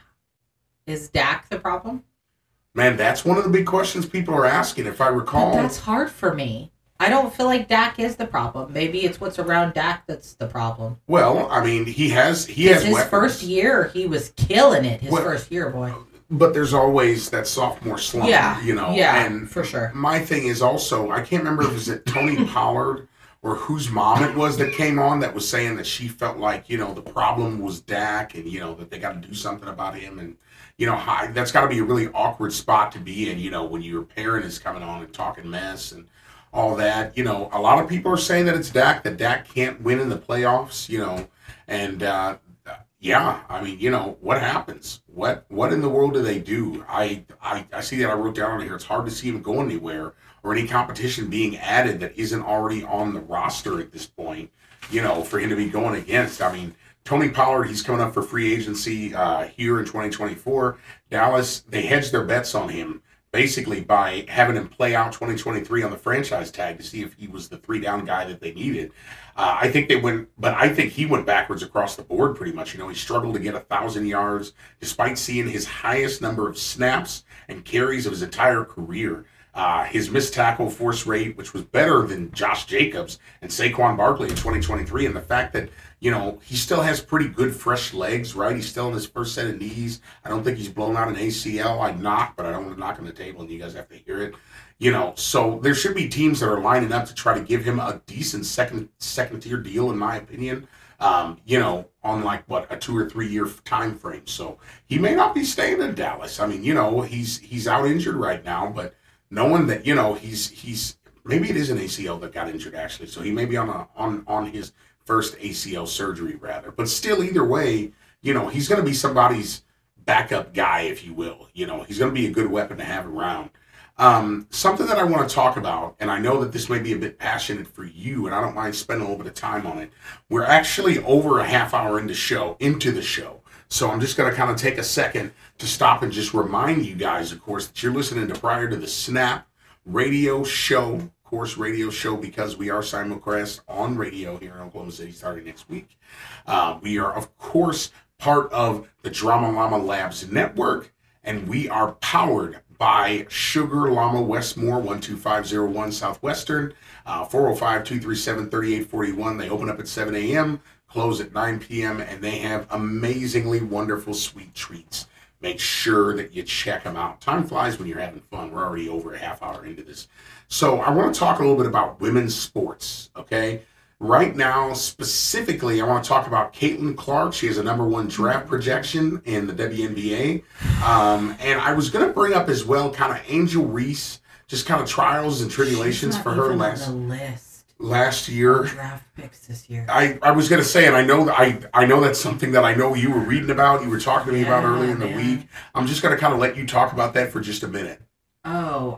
is Dak the problem? Man, that's one of the big questions people are asking, if I recall. But that's hard for me. I don't feel like Dak is the problem. Maybe it's what's around Dak that's the problem. Well, I mean, he has he has his weapons. First year, he was killing it. His well, first year, boy. But there's always that sophomore slump, yeah, you know? Yeah, and for sure. My thing is also, I can't remember if it was it Tony Pollard or whose mom it was that came on that was saying that she felt like, you know, the problem was Dak and, you know, that they got to do something about him. And, you know, hi, that's got to be a really awkward spot to be in, you know, when your parent is coming on and talking mess and all that. You know, a lot of people are saying that it's Dak, that Dak can't win in the playoffs, you know, and, uh, yeah, I mean, you know, what happens? What what in the world do they do? I, I, I see that I wrote down on here. It's hard to see him go anywhere or any competition being added that isn't already on the roster at this point, you know, for him to be going against. I mean, Tony Pollard, he's coming up for free agency uh, here in twenty twenty-four. Dallas, they hedged their bets on him basically by having him play out twenty twenty-three on the franchise tag to see if he was the three-down guy that they needed. Uh, I think they went, but I think he went backwards across the board pretty much. You know, he struggled to get a thousand yards despite seeing his highest number of snaps and carries of his entire career. Uh, his missed tackle force rate, which was better than Josh Jacobs and Saquon Barkley in twenty twenty-three, and the fact that, you know, he still has pretty good fresh legs, right? He's still in his first set of knees. I don't think he's blown out an A C L. I'm not, but I don't want to knock on the table and you guys have to hear it. You know, so there should be teams that are lining up to try to give him a decent second second tier deal, in my opinion. Um, you know, on like what, a two or three year time frame. So he may not be staying in Dallas. I mean, you know, he's he's out injured right now, but knowing that, you know, he's he's maybe it is an A C L that got injured actually. So he may be on a on on his first A C L surgery rather. But still, either way, you know, he's going to be somebody's backup guy, if you will. You know, he's going to be a good weapon to have around. Um, something that I want to talk about, and I know that this may be a bit passionate for you, and I don't mind spending a little bit of time on it. We're actually over a half hour into show into the show. So I'm just going to kind of take a second to stop and just remind you guys, of course, that you're listening to Prior to the Snap radio show, of course, radio show, because we are simulcast on radio here in Oklahoma City starting next week. Uh, we are, of course, part of the Drama Llama Labs network, and we are powered by Sugar Llama Westmore, one two five zero one Southwestern, uh, four oh five, two three seven, three eight four one. They open up at seven a.m., close at nine p.m., and they have amazingly wonderful sweet treats. Make sure that you check them out. Time flies when you're having fun. We're already over a half hour into this. So I want to talk a little bit about women's sports, okay? Right now, specifically, I want to talk about Caitlin Clark. She has a number one draft projection in the W N B A. Um, and I was going to bring up as well kind of Angel Reese, just kind of trials and tribulations for her last, on the list. last year. Draft picks this year. I, I was going to say, and I know that I, I know that's something that I know you were reading about, you were talking to me yeah, about earlier in the man. week. I'm just going to kind of let you talk about that for just a minute. Oh,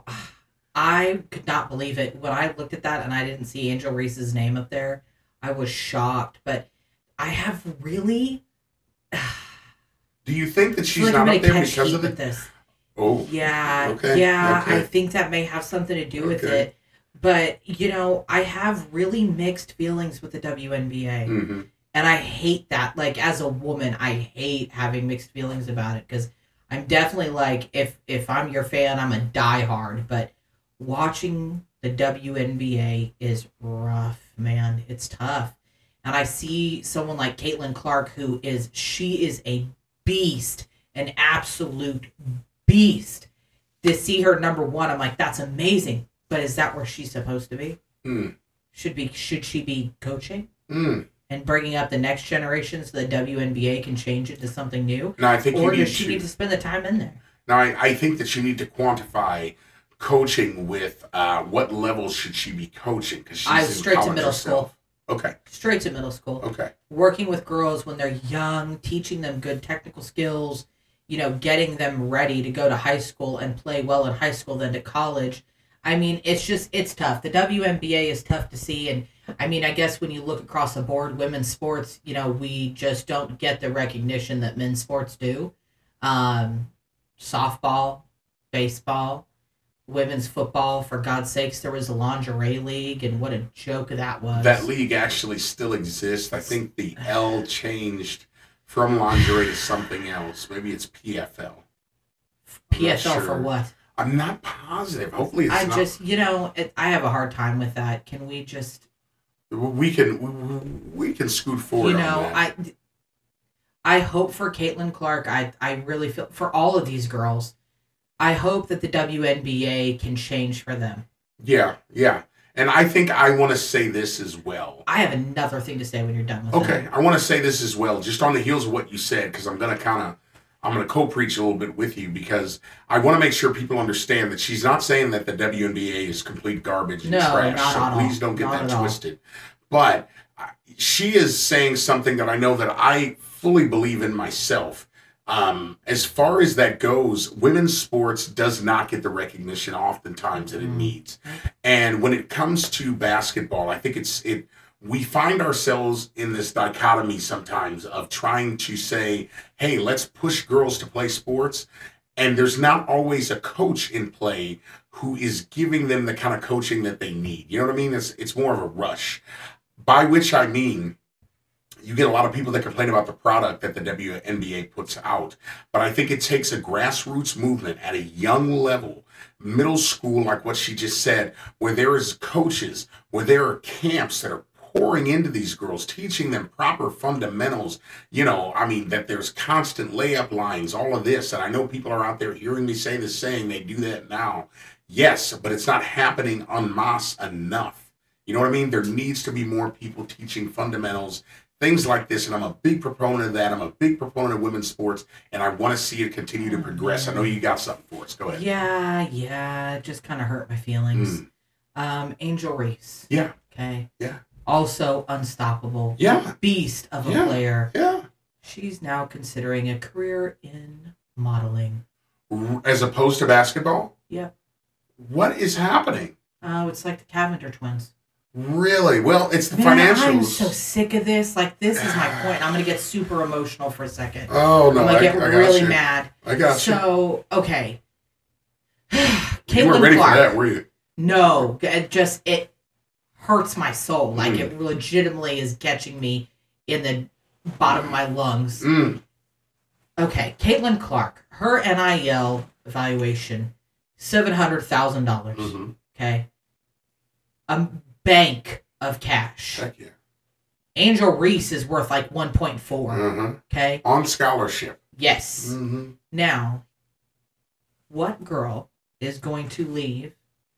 I could not believe it. When I looked at that and I didn't see Angel Reese's name up there, I was shocked. But I have really... Do you think that she's like not I'm up there catch because heat of the... with this. Oh, Yeah, okay, yeah, okay. I think that may have something to do with Okay. it. But, you know, I have really mixed feelings with the W N B A. Mm-hmm. And I hate that. Like, as a woman, I hate having mixed feelings about it. Because I'm definitely like, if, if I'm your fan, I'm a diehard. But watching the W N B A is rough, man. It's tough. and I see someone like Caitlin Clark, who is, she is a beast, an absolute beast. To see her number one, I'm like, that's amazing. But is that where she's supposed to be? Mm. Should be should she be coaching Mm. and bringing up the next generation so the W N B A can change it to something new? No, I think or you need does she to, need to spend the time in there? Now, I, I think that you need to quantify coaching with uh, what level should she be coaching? Because she's I in straight to college middle herself. school. Okay. Straight to middle school. Okay. Working with girls when they're young, teaching them good technical skills, you know, getting them ready to go to high school and play well in high school than to college. I mean, it's just, it's tough. The W N B A is tough to see. And I mean, I guess when you look across the board, women's sports, you know, we just don't get the recognition that men's sports do. Um, softball, baseball, women's football, for God's sakes, there was a lingerie league, and what a joke that was. That league actually still exists. I think the L changed from lingerie to something else. Maybe it's P F L. I'm P F L not for sure. what? I'm not positive. Hopefully it's I not. just, you know, it, I have a hard time with that. Can we just, We can we can scoot forward you know, on that. I I hope for Caitlin Clark, I, I really feel, for all of these girls, I hope that the W N B A can change for them. Yeah, yeah. And I think I want to say this as well. I have another thing to say when you're done with Okay, that. I want to say this as well, just on the heels of what you said, because I'm going to kind of, I'm going to co-preach a little bit with you, because I want to make sure people understand that she's not saying that the W N B A is complete garbage and No, trash, not so at all. please don't get Not that at all. twisted. But uh, she is saying something that I know that I fully believe in myself. Um, as far as that goes, women's sports does not get the recognition oftentimes that it Mm. needs. And when it comes to basketball, I think it's it. We find ourselves in this dichotomy sometimes of trying to say, hey, let's push girls to play sports. And there's not always a coach in play who is giving them the kind of coaching that they need. You know what I mean? It's it's more of a rush. By which I mean, you get a lot of people that complain about the product that the W N B A puts out. But I think it takes a grassroots movement at a young level, middle school, like what she just said, where there is coaches, where there are camps that are pouring into these girls, teaching them proper fundamentals. You know, I mean, that there's constant layup lines, all of this. And I know people are out there hearing me say this, saying they do that now. Yes, but it's not happening en masse enough. You know what I mean? There needs to be more people teaching fundamentals, things like this. And I'm a big proponent of that. I'm a big proponent of women's sports, and I want to see it continue to progress. I know you got something for us. Go ahead. Yeah, yeah, it just kind of hurt my feelings. Mm. Um, Angel Reese. Yeah. Okay. Yeah. Also unstoppable. Yeah. Beast of a Yeah. player. Yeah. She's now considering a career in modeling. As opposed to basketball? Yep. What is happening? Oh, it's like the Cavender twins. Really? Well, it's the Man, financials. I'm so sick of this. Like, this is my point. I'm going to get super emotional for a second. Oh, no. I'm going I, to get I got really you. mad. I got you. So, okay. You Caitlin weren't ready Clark. for that, were you? No, it just, it hurts my soul. Like, Mm. it legitimately is catching me in the bottom of my lungs. Mm. Okay, Caitlin Clark, her N I L evaluation, seven hundred thousand dollars. Mm-hmm. Okay? A bank of cash. Heck yeah. Angel Reese is worth like one point four. Uh-huh. Okay? On scholarship. Yes. Mm-hmm. Now, what girl is going to leave,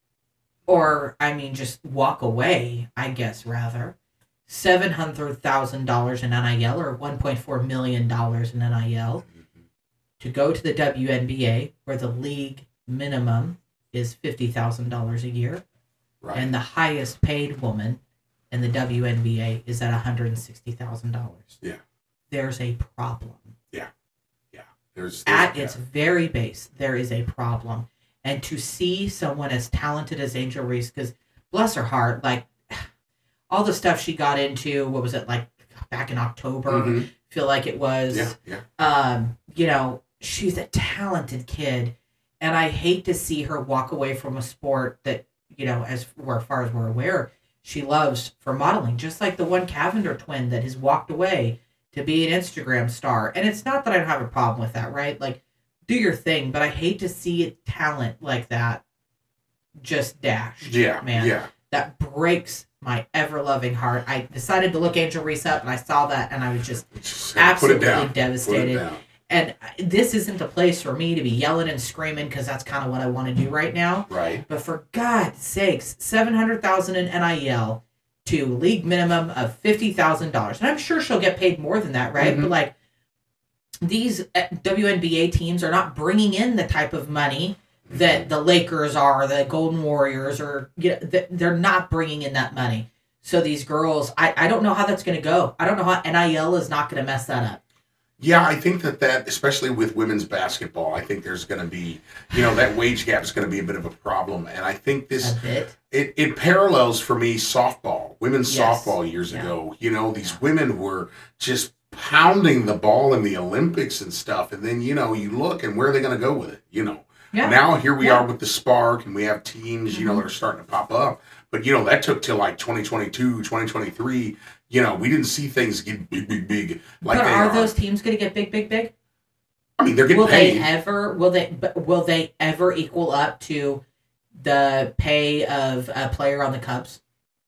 or, I mean, just walk away, I guess, rather, seven hundred thousand dollars in N I L or one point four million dollars in N I L to go to the W N B A, where the league minimum is fifty thousand dollars a year, Right. and the highest paid woman in the W N B A is at one hundred sixty thousand dollars. Yeah. There's a problem. There's, there's At yeah. its very base, there is a problem. And to see someone as talented as Angel Reese, because bless her heart, like all the stuff she got into, what was it, like back in October, Mhm. feel like it was, Yeah, yeah. um, you know, she's a talented kid. And I hate to see her walk away from a sport that, you know, as, as far as we're aware, she loves for modeling, just like the one Cavender twin that has walked away to be an Instagram star. And it's not that I don't have a problem with that, right? Like, do your thing, but I hate to see a talent like that just dashed. Yeah, man. yeah. That breaks my ever-loving heart. I decided to look Angel Reese up, and I saw that, and I was just, Just absolutely put it down. devastated. Put it down. And this isn't the place for me to be yelling and screaming because that's kind of what I want to do right now. Right. But for God's sakes, seven hundred thousand dollars in N I L to league minimum of fifty thousand dollars. And I'm sure she'll get paid more than that, right? Mm-hmm. But like these W N B A teams are not bringing in the type of money that the Lakers are, the Golden Warriors, or you know, they're not bringing in that money. So these girls, I, I don't know how that's going to go. I don't know how N I L is not going to mess that up. Yeah, I think that that, especially with women's basketball, I think there's going to be, you know, that wage gap is going to be a bit of a problem. And I think this, it, it parallels for me softball, women's yes. softball years yeah. ago. You know, these yeah. women were just pounding the ball in the Olympics and stuff. And then, you know, you look and where are they going to go with it, you know? Yeah. Now here we yeah. are with the Spark, and we have teams, you know, that are starting to pop up. But, you know, that took till like twenty twenty-two, twenty twenty-three. You know, we didn't see things get big, big, big. Like but they are, are those teams going to get big, big, big? I mean, they're getting will paid. Will they ever? Will they? Will they ever equal up to the pay of a player on the Cubs?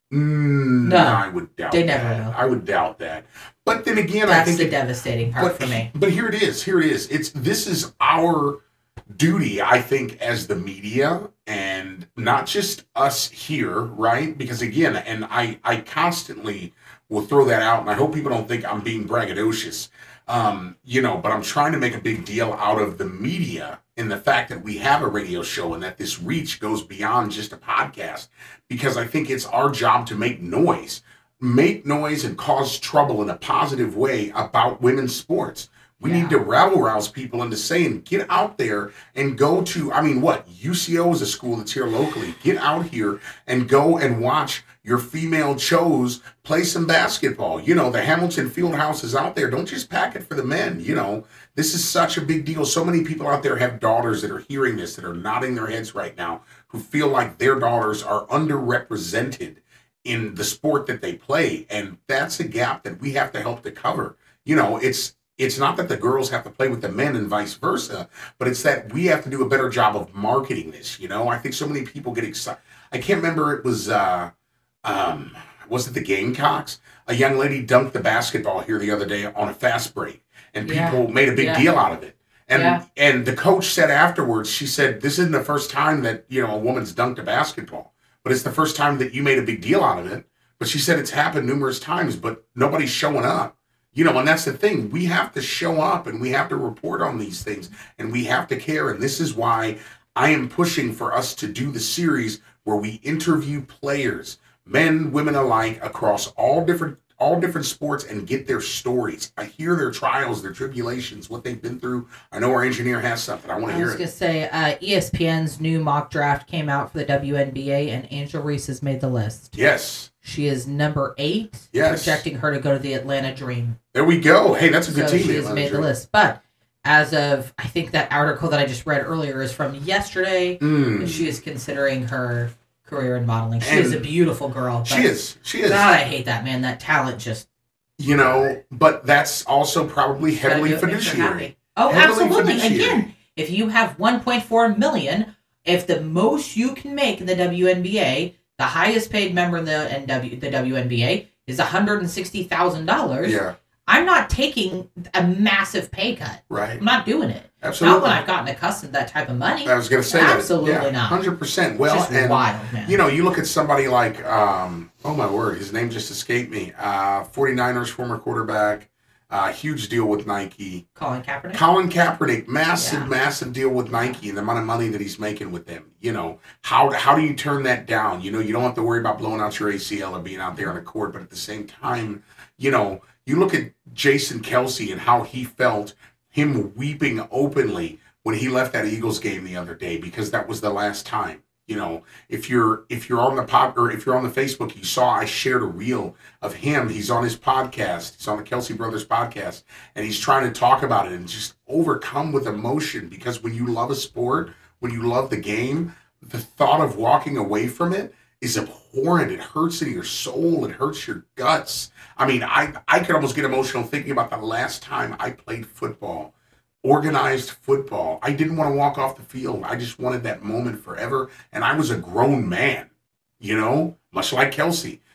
Mm, no, I would doubt. They that. never will. I would doubt that. But then again, that's I think the it, devastating part but, for me. But here it is. Here it is. It's this is our duty, I think, as the media, and not just us here, right? Because again, and I, I constantly will throw that out, and I hope people don't think I'm being braggadocious, um, you know, but I'm trying to make a big deal out of the media and the fact that we have a radio show and that this reach goes beyond just a podcast, because I think it's our job to make noise, make noise and cause trouble in a positive way about women's sports. We yeah. need to rabble rouse people into saying, get out there and go to, I mean, what? U C O is a school that's here locally. Get out here and go and watch your female Chos play some basketball. You know, the Hamilton Fieldhouse is out there. Don't just pack it for the men. You know, this is such a big deal. So many people out there have daughters that are hearing this, that are nodding their heads right now, who feel like their daughters are underrepresented in the sport that they play. And that's a gap that we have to help to cover. You know, it's, It's not that the girls have to play with the men and vice versa, but it's that we have to do a better job of marketing this. You know, I think so many people get excited. I can't remember, it was, uh, um, was it the Gamecocks? A young lady dunked the basketball here the other day on a fast break, and people yeah. made a big yeah. deal out of it. And yeah. and the coach said afterwards, she said, this isn't the first time that, you know, a woman's dunked a basketball, but it's the first time that you made a big deal out of it. But she said it's happened numerous times, but nobody's showing up. You know, and that's the thing. We have to show up and we have to report on these things and we have to care. And this is why I am pushing for us to do the series where we interview players, men, women alike, across all different all different sports and get their stories. I hear their trials, their tribulations, what they've been through. I know our engineer has something. I want to hear it. I was going to say, uh, E S P N's new mock draft came out for the W N B A, and Angel Reese has made the list. Yes. She is number eight, yes. projecting her to go to the Atlanta Dream. There we go. Hey, that's a good so team. She has made Dream. the list. But as of, I think that article that I just read earlier is from yesterday. Mm. She is considering her career in modeling. She and is a beautiful girl. She is. She is. God, I hate that, man. That talent just... You know, but that's also probably heavily fiduciary. Oh, heavily absolutely. Fiduciary. Again, if you have one point four million dollars, if the most you can make in the W N B A... The highest paid member in the N W, the W N B A is one hundred sixty thousand dollars. Yeah. I'm not taking a massive pay cut. Right. I'm not doing it. Absolutely. Not when I've gotten accustomed to that type of money. I was going to say Absolutely that. Absolutely yeah, not. one hundred percent. Well, it's just and, wild, man. You know, you look at somebody like, um, oh my word, his name just escaped me. Uh, 49ers former quarterback. Uh, huge deal with Nike. Colin Kaepernick? Colin Kaepernick. Massive, yeah. massive deal with Nike and the amount of money that he's making with them. You know, how how do you turn that down? You know, you don't have to worry about blowing out your A C L or being out there on the court, but at the same time, you know, you look at Jason Kelce and how he felt, him weeping openly when he left that Eagles game the other day because that was the last time. You know, if you're if you're on the pop or if you're on the Facebook, you saw I shared a reel of him. He's on his podcast. He's on the Kelce Brothers podcast, and he's trying to talk about it and just overcome with emotion because when you love a sport, when you love the game, the thought of walking away from it is abhorrent. It hurts in your soul. It hurts your guts. I mean, I I could almost get emotional thinking about the last time I played football. Organized football. I didn't want to walk off the field. I just wanted that moment forever. And I was a grown man, you know, much like Kelce.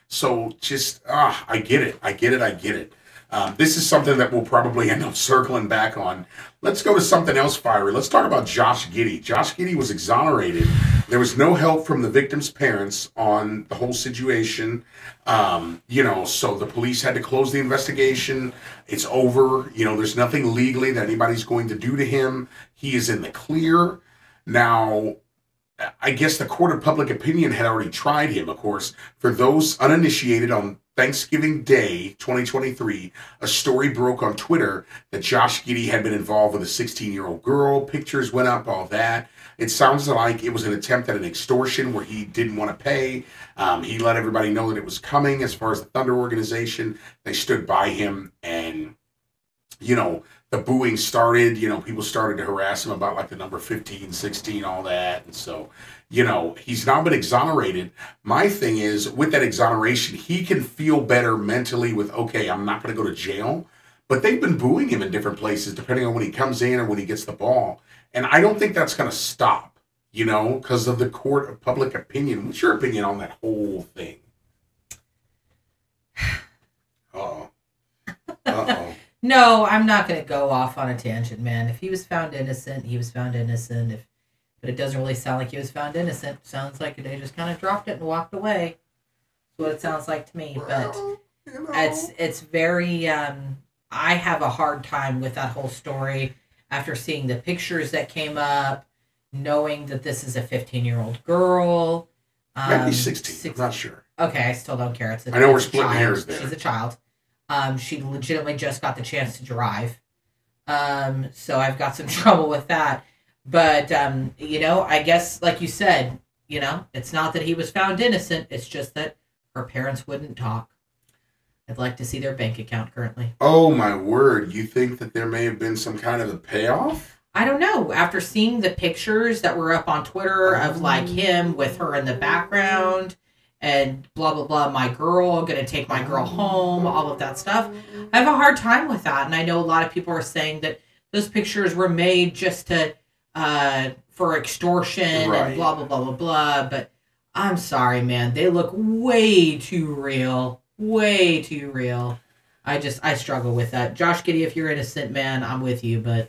So just, ah, I get it. I get it. I get it. Um, this is something that we'll probably end up circling back on. Let's go to something else fiery. Let's talk about Josh Giddey. Josh Giddey was exonerated. There was no help from the victim's parents on the whole situation. Um, you know, so the police had to close the investigation. It's over. You know, there's nothing legally that anybody's going to do to him. He is in the clear. Now, I guess the court of public opinion had already tried him, of course. For those uninitiated, on Thanksgiving Day, twenty twenty-three, a story broke on Twitter that Josh Giddey had been involved with a sixteen-year-old girl. Pictures went up, all that. It sounds like it was an attempt at an extortion where he didn't want to pay. Um, he let everybody know that it was coming. As far as the Thunder organization, they stood by him, and, you know, the booing started. You know, people started to harass him about like the number fifteen, sixteen, all that. And so, you know, he's now been exonerated. My thing is, with that exoneration, he can feel better mentally with, okay, I'm not going to go to jail. But they've been booing him in different places, depending on when he comes in or when he gets the ball. And I don't think that's going to stop, you know, because of the court of public opinion. What's your opinion on that whole thing? Uh-oh. Uh-oh. No, I'm not going to go off on a tangent, man. If he was found innocent, he was found innocent. If, but it doesn't really sound like he was found innocent. It sounds like they just kind of dropped it and walked away. That's what it sounds like to me. But Well, you know. it's it's very. Um, I have a hard time with that whole story after seeing the pictures that came up, knowing that this is a fifteen-year-old girl. Um, Might be sixteen. six, I'm not sure. Okay, I still don't care. It's a, I know we're it's a splitting child. hairs there. She's a child. Um, she legitimately just got the chance to drive. Um, so I've got some trouble with that. But, um, you know, I guess, like you said, you know, it's not that he was found innocent. It's just that her parents wouldn't talk. I'd like to see their bank account currently. Oh, my word. You think that there may have been some kind of a payoff? I don't know. After seeing the pictures that were up on Twitter of, like, him with her in the background and blah, blah, blah, my girl, gonna take my girl home, all of that stuff. I have a hard time with that. And I know a lot of people are saying that those pictures were made just to, uh, for extortion Right. and blah, blah, blah, blah, blah. But I'm sorry, man. They look way too real. Way too real. I just, I struggle with that. Josh Giddey, if you're innocent, man, I'm with you, but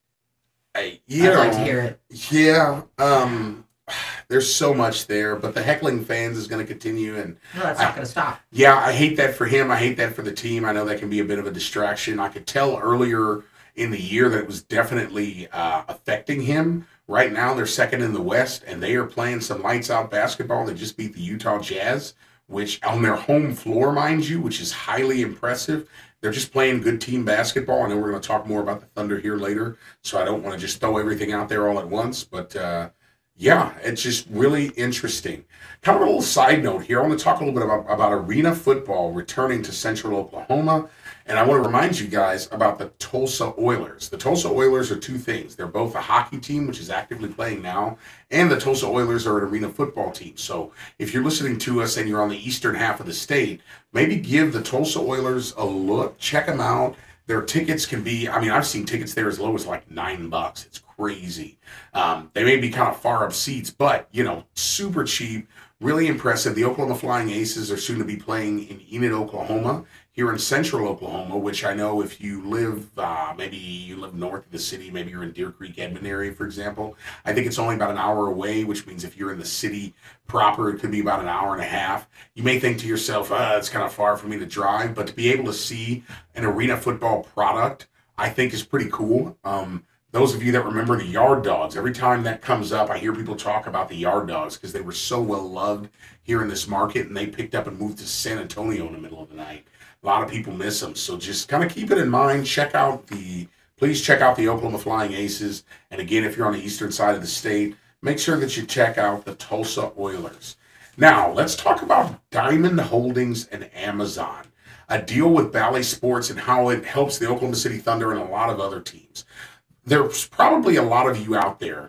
I, you I'd like know, to hear it. Yeah. Um, there's so much there, but the heckling fans is going to continue. And No, that's not going to stop. yeah, I hate that for him. I hate that for the team. I know that can be a bit of a distraction. I could tell earlier in the year that it was definitely uh, affecting him. Right now, they're second in the West, and they are playing some lights-out basketball. They just beat the Utah Jazz, which on their home floor, mind you, which is highly impressive. They're just playing good team basketball. I know we're going to talk more about the Thunder here later, so I don't want to just throw everything out there all at once. But, uh, yeah, it's just really interesting. Kind of a little side note here. I want to talk a little bit about, about arena football returning to Central Oklahoma. And I want to remind you guys about the Tulsa Oilers. The Tulsa Oilers are two things. They're both a hockey team, which is actively playing now, and the Tulsa Oilers are an arena football team. So if you're listening to us and you're on the eastern half of the state, maybe give the Tulsa Oilers a look. Check them out. Their tickets can be, I mean, I've seen tickets there as low as like nine bucks. It's crazy. Um, they may be kind of far up seats, but, you know, super cheap, really impressive. The Oklahoma Flying Aces are soon to be playing in Enid, Oklahoma, here in central Oklahoma, which I know if you live, uh, maybe you live north of the city, maybe you're in Deer Creek, Edmond area, for example. I think it's only about an hour away, which means if you're in the city proper, it could be about an hour and a half. You may think to yourself, uh, it's kind of far for me to drive, but to be able to see an arena football product, I think is pretty cool. Um, those of you that remember the Yard Dogs, every time that comes up, I hear people talk about the Yard Dogs because they were so well loved here in this market, and they picked up and moved to San Antonio in the middle of the night. A lot of people miss them, so just kind of keep it in mind. Check out the, please check out the Oklahoma Flying Aces, and again, if you're on the eastern side of the state, make sure that you check out the Tulsa Oilers. Now, let's talk about Diamond Holdings and Amazon, a deal with Bally Sports and how it helps the Oklahoma City Thunder and a lot of other teams. There's probably a lot of you out there.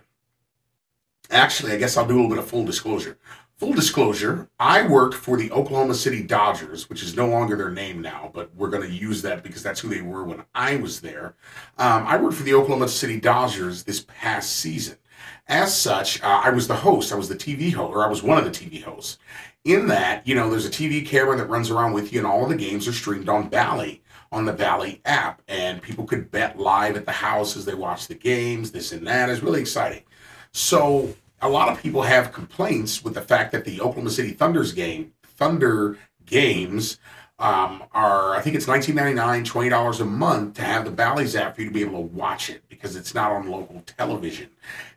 Actually, I guess I'll do a little bit of full disclosure. Full disclosure, I worked for the Oklahoma City Dodgers, which is no longer their name now, but we're going to use that because that's who they were when I was there. Um, I worked for the Oklahoma City Dodgers this past season. as such, uh, I was the host. I was the T V host, or I was one of the T V hosts. In that, you know, there's a T V camera that runs around with you, and all of the games are streamed on Bally, on the Bally app, and people could bet live at the house as they watch the games, this and that. It's really exciting. So a lot of people have complaints with the fact that the Oklahoma City Thunder's game, Thunder games, um, are, I think it's nineteen ninety-nine dollars, twenty dollars a month to have the Bally's app for you to be able to watch it because it's not on local television.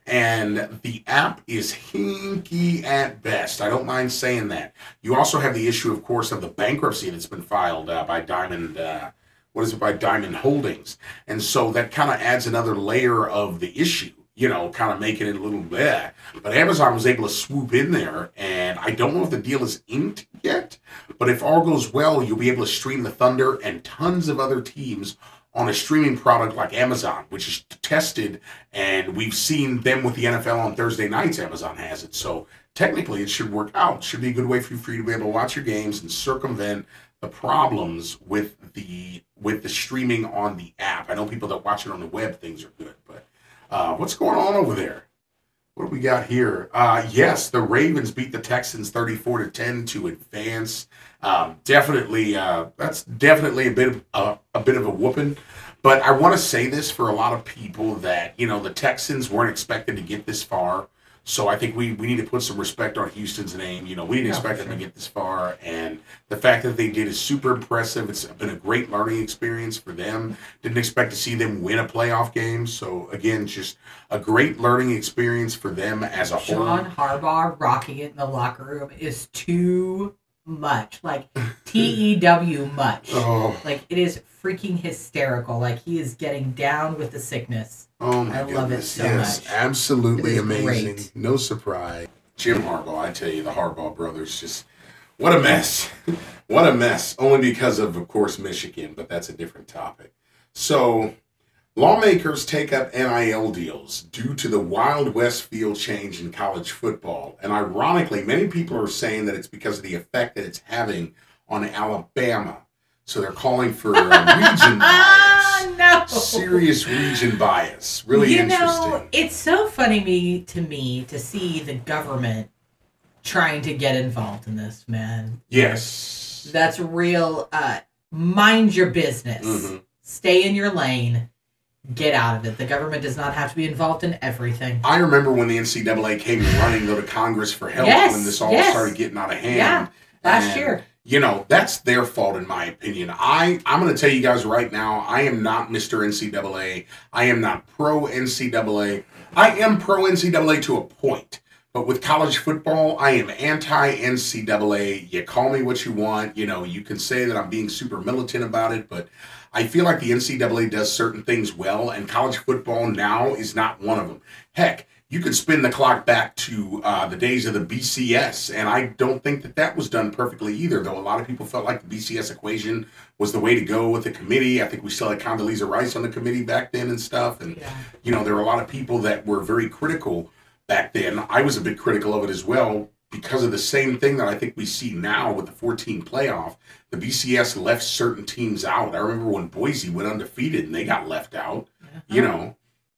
And the app is hinky at best. I don't mind saying that. You also have the issue, of course, of the bankruptcy that's been filed uh, by Diamond, uh, what is it, by Diamond Holdings. And so that kind of adds another layer of the issue, you know, kind of making it a little bleh. But Amazon was able to swoop in there, and I don't know if the deal is inked yet, but if all goes well, you'll be able to stream the Thunder and tons of other teams on a streaming product like Amazon, which is tested, and we've seen them with the N F L on Thursday nights. Amazon has it. So technically it should work out. It should be a good way for you, for you to be able to watch your games and circumvent the problems with the with the streaming on the app. I know people that watch it on the web, things are good, but uh, what's going on over there? What do we got here? Uh, yes, the Ravens beat the Texans thirty-four to ten to advance. Um, definitely, uh, that's definitely a bit of uh, a bit of a whooping. But I want to say this for a lot of people that, you know, the Texans weren't expected to get this far. So I think we, we need to put some respect on Houston's name. You know, we didn't Yeah, expect for them to sure. get this far. And the fact that they did is super impressive. It's been a great learning experience for them. Didn't expect to see them win a playoff game. So, again, just a great learning experience for them as a John whole. Harbaugh rocking it in the locker room is too much. Like T E W much. Oh, Like it is freaking hysterical. Like he is getting down with the sickness. oh my I goodness. love it so yes, much. absolutely It is amazing. great. No surprise. Jim Harbaugh, I tell you, the Harbaugh brothers, just what a mess. What a mess. Only because of, of course, Michigan, but that's a different topic. So, lawmakers take up N I L deals due to the Wild West field change in college football. And ironically, many people are saying that it's because of the effect that it's having on Alabama. So they're calling for uh, region Ah, bias. no. Serious region bias. Really you interesting. know, it's so funny me to me to see the government trying to get involved in this, man. Yes. That's real. Uh, mind your business. Mhm. Stay in your lane. Get out of it. The government does not have to be involved in everything. I remember when the N C double A came running though to Congress for help Yes, when this all yes. started getting out of hand. Yeah, last And, year. You know, that's their fault in my opinion. I, I'm going to tell you guys right now, I am not Mister N C double A. I am not pro N C double A. I am pro N C double A to a point. But with college football, I am anti-N C double A. You call me what you want. You know, you can say that I'm being super militant about it, but I feel like the N C double A does certain things well, and college football now is not one of them. Heck, you could spin the clock back to uh, the days of the B C S, and I don't think that that was done perfectly either, though a lot of people felt like the B C S equation was the way to go with the committee. I think we still had Condoleezza Rice on the committee back then and stuff, and, Yeah. you know, there were a lot of people that were very critical back then. I was a bit critical of it as well because of the same thing that I think we see now with the fourteen playoff. The B C S left certain teams out. I remember when Boise went undefeated and they got left out, you know.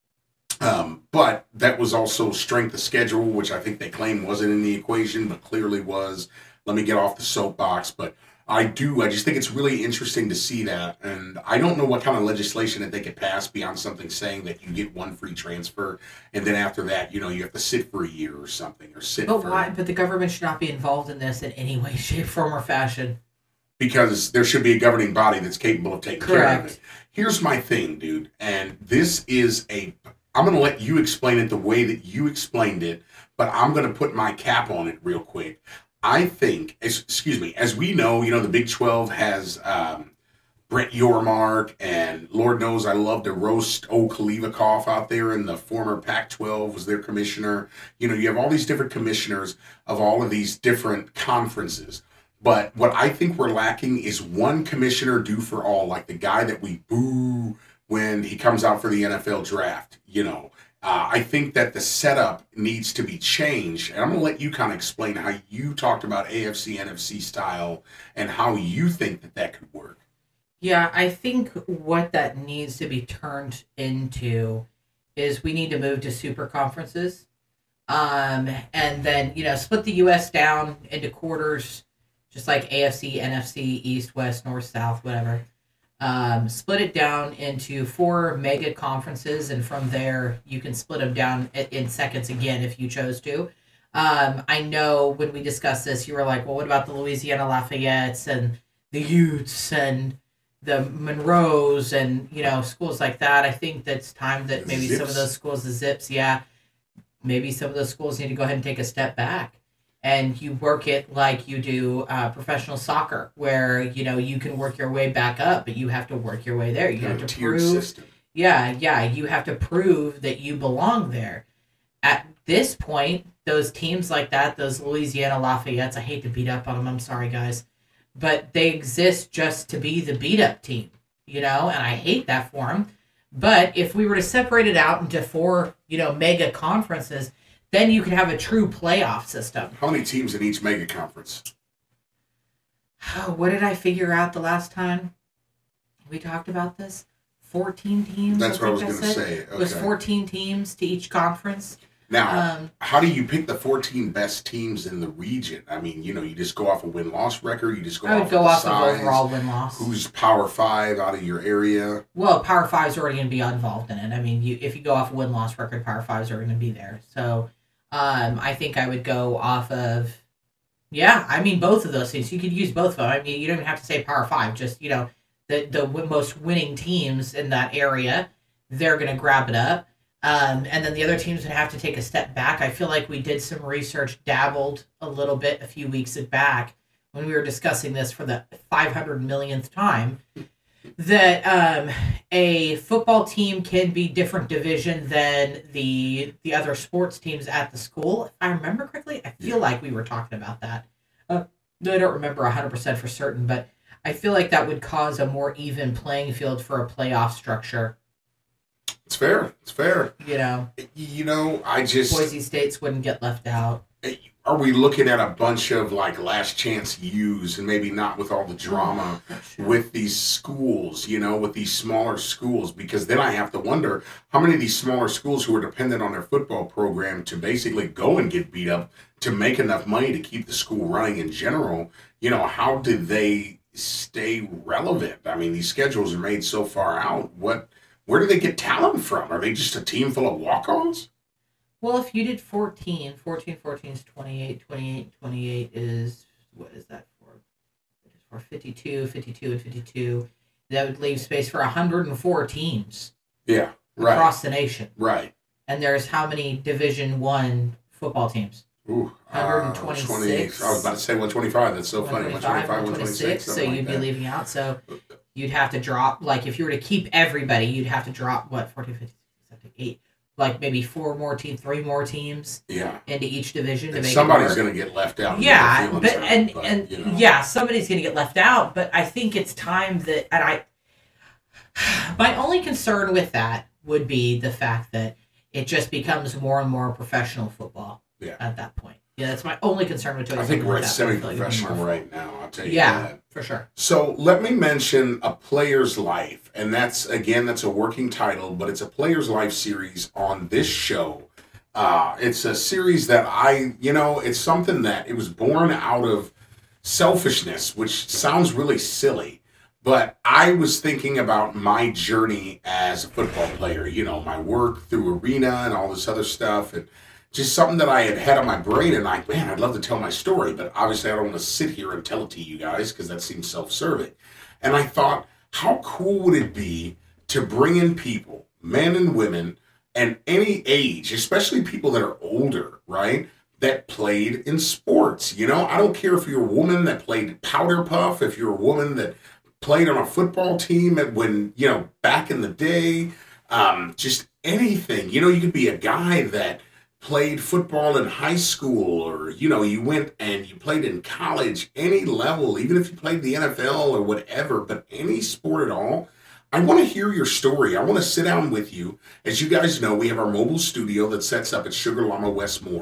Um, but that was also strength of schedule, which I think they claim wasn't in the equation, but clearly was. Let me get off the soapbox. But I do, I just think it's really interesting to see that. And I don't know what kind of legislation that they could pass beyond something saying that you get one free transfer. And then after that, you know, you have to sit for a year or something or sit But for why? But the government should not be involved in this in any way, shape, form, or fashion. because there should be a governing body that's capable of taking care of Correct. it. Here's my thing, dude. And this is a, I'm going to let you explain it the way that you explained it, but I'm going to put my cap on it real quick. I think, as- excuse me, as we know, you know, the Big twelve has um, Brent Yormark, and Lord knows I love to roast old Kalivikov out there, and the former Pac twelve was their commissioner. You know, you have all these different commissioners of all of these different conferences. But what I think we're lacking is one commissioner due for all, like the guy that we boo when he comes out for the N F L draft, you know. Uh, I think that the setup needs to be changed. And I'm going to let you kind of explain how you talked about A F C, N F C style and how you think that that could work. Yeah, I think what that needs to be turned into is we need to move to super conferences. Um, and then, you know, split the U S down into quarters, just like A F C, N F C, East, West, North, South, whatever. Um, split it down into four mega conferences, and from there you can split them down in, in seconds again if you chose to. Um, I know when we discussed this, you were like, well, what about the Louisiana Lafayettes and the Utes and the Monroes and, you know, schools like that? I think that's time that maybe Zips. Some of those schools, the Zips, yeah, maybe some of those schools need to go ahead and take a step back. And you work it like you do uh, professional soccer, where, you know, you can work your way back up, but you have to work your way there. You have to prove, system. yeah, yeah, you have to prove that you belong there. At this point, those teams like that, those Louisiana Lafayettes, I hate to beat up on them, I'm sorry, guys, but they exist just to be the beat-up team, you know, and I hate that for them. But if we were to separate it out into four, you know, mega conferences, then you could have a true playoff system. How many teams in each mega conference? Oh, what did I figure out the last time we talked about this? fourteen teams? That's I what I was going to say. Okay. It was fourteen teams to each conference. Now, um, how do you pick the fourteen best teams in the region? I mean, you know, you just go off a win-loss record? You just go I would off go of off size, of overall win-loss. Who's Power Five out of your area? Well, Power Five's already going to be involved in it. I mean, you if you go off a win-loss record, Power Fives are going to be there. So, um, I think I would go off of, yeah, I mean, both of those things. You could use both of them. I mean, you don't even have to say Power Five. Just, you know, the, the most winning teams in that area, they're going to grab it up. Um, and then the other teams would have to take a step back. I feel like we did some research, dabbled a little bit a few weeks back when we were discussing this for the five hundred millionth time, that um, a football team can be different division than the the other sports teams at the school. If I remember correctly, I feel like we were talking about that. Uh, I don't remember one hundred percent for certain, but I feel like that would cause a more even playing field for a playoff structure. It's fair. It's fair. You know. You know, I just... Boise States wouldn't get left out. Are we looking at a bunch of, like, last chance U's and maybe not with all the drama sure. with these schools, you know, with these smaller schools? Because then I have to wonder how many of these smaller schools who are dependent on their football program to basically go and get beat up to make enough money to keep the school running in general, you know, how do they stay relevant? I mean, these schedules are made so far out. What... Where do they get talent from? Are they just a team full of walk-ons? Well, if you did fourteen, fourteen, fourteen is twenty-eight, twenty-eight, twenty-eight is, what is that for? It is for fifty-two, fifty-two, and fifty-two. That would leave space for one hundred four teams. Yeah, right. Across the nation. Right. And there's how many Division One football teams? Ooh, one hundred twenty-six. Uh, I was about to say one hundred twenty-five. That's so funny. one hundred twenty-five, one hundred twenty-six. So you'd be leaving out. So you'd have to drop, like, if you were to keep everybody, you'd have to drop, what, fourteen, fifteen, seventeen, eight, like maybe four more teams, three more teams yeah. into each division. And to make somebody's going to get left out. Yeah, but, and, but, and you know. yeah, somebody's going to get left out, but I think it's time that, and I, my only concern with that would be the fact that it just becomes more and more professional football yeah. at that point. Yeah, that's my only concern with doing I think we're like at semi-professional right now, I'll tell you yeah, that. for sure. So let me mention A Player's Life. And that's, again, that's a working title, but it's a Player's Life series on this show. Uh, it's a series that I, you know, it's something that it was born out of selfishness, which sounds really silly. But I was thinking about my journey as a football player, you know, my work through Arena and all this other stuff. And just something that I had had on my brain, and like, man, I'd love to tell my story, but obviously I don't want to sit here and tell it to you guys because that seems self-serving. And I thought, how cool would it be to bring in people, men and women, and any age, especially people that are older, right, that played in sports? You know, I don't care if you're a woman that played powder puff, if you're a woman that played on a football team and when, you know, back in the day, um, just anything. You know, you could be a guy that played football in high school, or, you know, you went and you played in college, any level, even if you played the N F L or whatever, but any sport at all. I want to hear your story. I want to sit down with you. As you guys know, we have our mobile studio that sets up at Sugar Llama Westmore.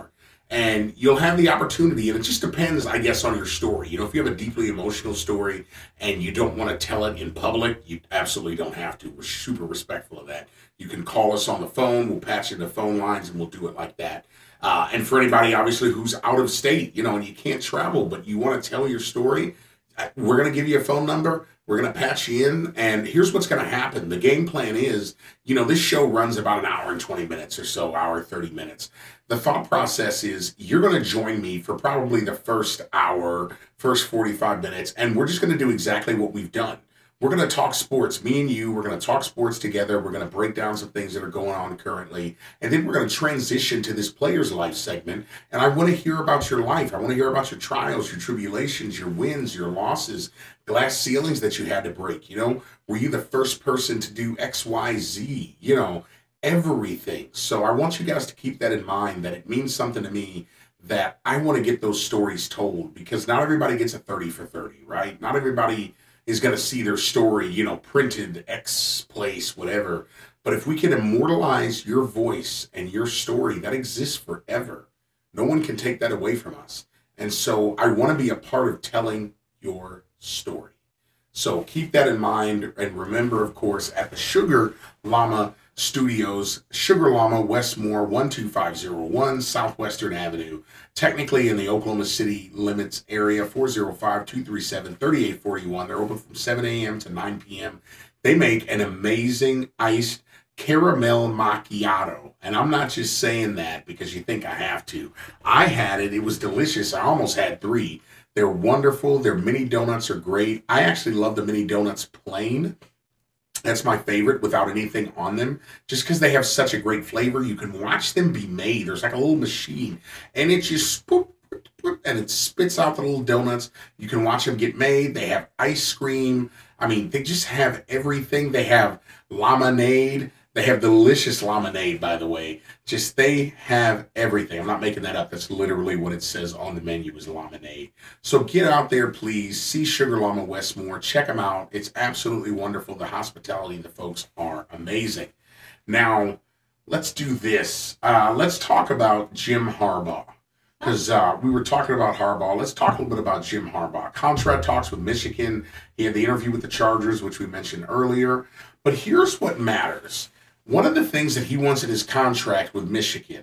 And you'll have the opportunity, and it just depends, I guess, on your story. You know, if you have a deeply emotional story and you don't want to tell it in public, you absolutely don't have to. We're super respectful of that. You can call us on the phone. We'll patch in the phone lines, and we'll do it like that. Uh, and for anybody, obviously, who's out of state, you know, and you can't travel, but you want to tell your story, we're going to give you a phone number. We're going to patch you in, and here's what's going to happen. The game plan is, you know, this show runs about an hour and twenty minutes or so, hour, thirty minutes. The thought process is you're going to join me for probably the first hour, first forty-five minutes, and we're just going to do exactly what we've done. We're going to talk sports. Me and you, we're going to talk sports together. We're going to break down some things that are going on currently. And then we're going to transition to this player's life segment. And I want to hear about your life. I want to hear about your trials, your tribulations, your wins, your losses, glass ceilings that you had to break. You know, were you the first person to do X, Y, Z? You know, everything. So I want you guys to keep that in mind, that it means something to me, that I want to get those stories told, because not everybody gets a thirty for thirty, right? Not everybody is going to see their story, you know, printed X place, whatever. But if we can immortalize your voice and your story, that exists forever. No one can take that away from us. And so I want to be a part of telling your story. So keep that in mind. And remember, of course, at the Sugar Llama Studios, Sugar Llama, Westmore, one two five zero one Southwestern Avenue, technically in the Oklahoma City limits area, four oh five, two three seven, three eight four one. They're open from seven a.m. to nine p.m. They make an amazing iced caramel macchiato. And I'm not just saying that because you think I have to. I had it. It was delicious. I almost had three. They're wonderful. Their mini donuts are great. I actually love the mini donuts plain. That's my favorite, without anything on them, just because they have such a great flavor. You can watch them be made. There's like a little machine, and it just boop, boop, boop, and it spits out the little donuts. You can watch them get made. They have ice cream. I mean, they just have everything. They have lemonade. They have delicious lemonade, by the way. Just, they have everything. I'm not making that up. That's literally what it says on the menu, is lemonade. So get out there, please. See Sugar Llama Westmore. Check them out. It's absolutely wonderful. The hospitality of the folks are amazing. Now, let's do this. Uh, let's talk about Jim Harbaugh. Because uh, we were talking about Harbaugh. Let's talk a little bit about Jim Harbaugh. Contract talks with Michigan. He had the interview with the Chargers, which we mentioned earlier. But here's what matters. One of the things that he wants in his contract with Michigan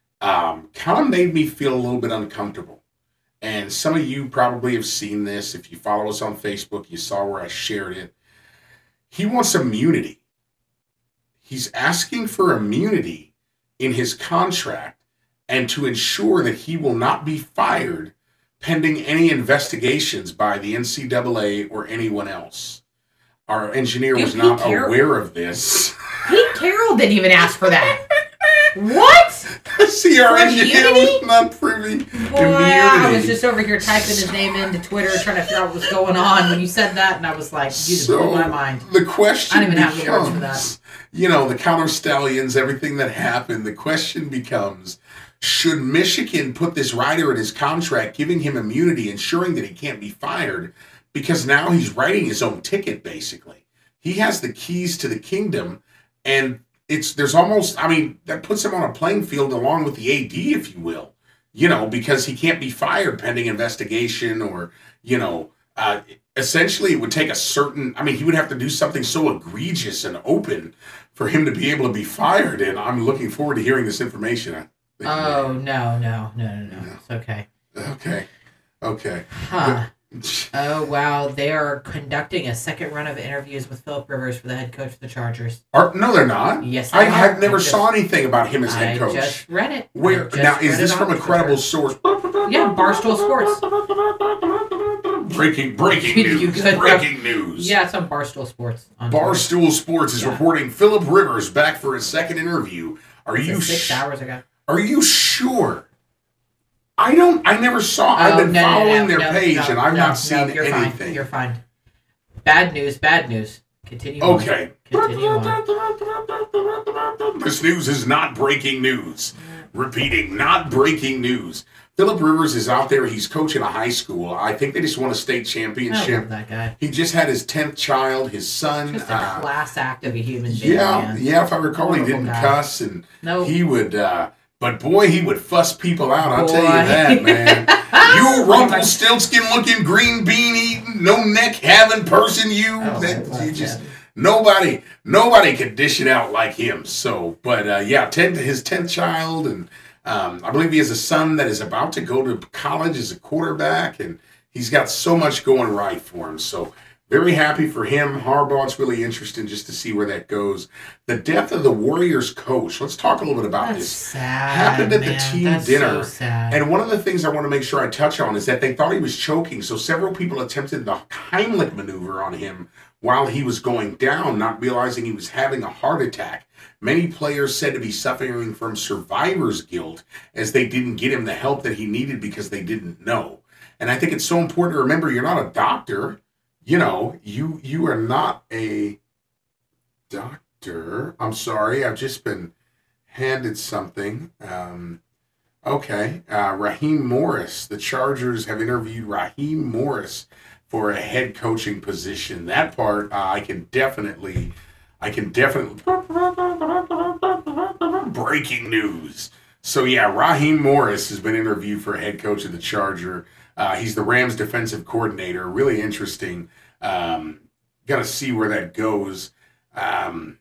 um, kind of made me feel a little bit uncomfortable. And some of you probably have seen this. If you follow us on Facebook, you saw where I shared it. He wants immunity. He's asking for immunity in his contract, and to ensure that he will not be fired pending any investigations by the N C double A or anyone else. Our engineer was Dude, not Carroll, aware of this. Pete Carroll didn't even ask for that. What? See, our For engineer immunity? was not privy. Boy, I was just over here typing his name into Twitter, trying to figure out what was going on when you said that, and I was like, you just So, blew my mind. The question I don't even have the becomes, words for that. you know, the counter stallions, everything that happened, the question becomes, should Michigan put this rider in his contract, giving him immunity, ensuring that he can't be fired, because now he's writing his own ticket, basically. He has the keys to the kingdom, and it's there's almost, I mean, that puts him on a playing field along with the A D, if you will, you know, because he can't be fired pending investigation or, you know, uh, essentially it would take a certain, I mean, he would have to do something so egregious and open for him to be able to be fired, and I'm looking forward to hearing this information. Oh, no, no, no, no, no. No. It's okay. Okay. Okay. Huh. Oh, wow. They are conducting a second run of interviews with Philip Rivers for the head coach of the Chargers. Are, no, they're not. Yes, they I are. had never I just, saw anything about him as head I coach. just read it. Where I just now is read this it from on a credible Twitter. source? Yeah, Barstool Sports. Breaking breaking You news. good? Breaking news. Yeah, it's on Barstool Sports. On Twitter. Barstool Sports is Yeah. reporting Philip Rivers back for his second interview. Are It's you six sh- hours ago. Are you sure? I don't. I never saw. Oh, I've been no, no, following no, their no, page, no, and I've no, not no, seen you're anything. Fine. You're fine. Bad news. Bad news. Continue. on. Okay. Continue on. This news is not breaking news. Repeating, not breaking news. Philip Rivers is out there. He's coaching a high school. I think they just won a state I championship. love that guy. He just had his tenth child, his son. Just a uh, class act of a human being. yeah, man. yeah. If I recall, he Wonderful didn't guy. cuss, and Nope. he would uh, But boy, he would fuss people out. I'll Boy. tell you that, man. You Rumpelstiltskin looking, green bean eating, no neck having person, you. Oh, that, you just him. nobody, nobody could dish it out like him. So, but uh, yeah, ten, his tenth child, and um, I believe he has a son that is about to go to college as a quarterback, and he's got so much going right for him. So. Very happy for him. Harbaugh, it's really interesting just to see where that goes. The death of the Warriors coach. Let's talk a little bit about That's this. sad, Happened at man. the team That's dinner. So sad. And one of the things I want to make sure I touch on is that they thought he was choking. So several people attempted the Heimlich maneuver on him while he was going down, not realizing he was having a heart attack. Many players said to be suffering from survivor's guilt as they didn't get him the help that he needed because they didn't know. And I think it's so important to remember you're not a doctor. You know, you you are not a doctor. I'm sorry, I've just been handed something. Um, okay, uh, Raheem Morris. The Chargers have interviewed Raheem Morris for a head coaching position. That part uh, I can definitely, I can definitely. Breaking news. So yeah, Raheem Morris has been interviewed for a head coach of the Charger. Uh, he's the Rams defensive coordinator. Really interesting. Um, Got to see where that goes. Um,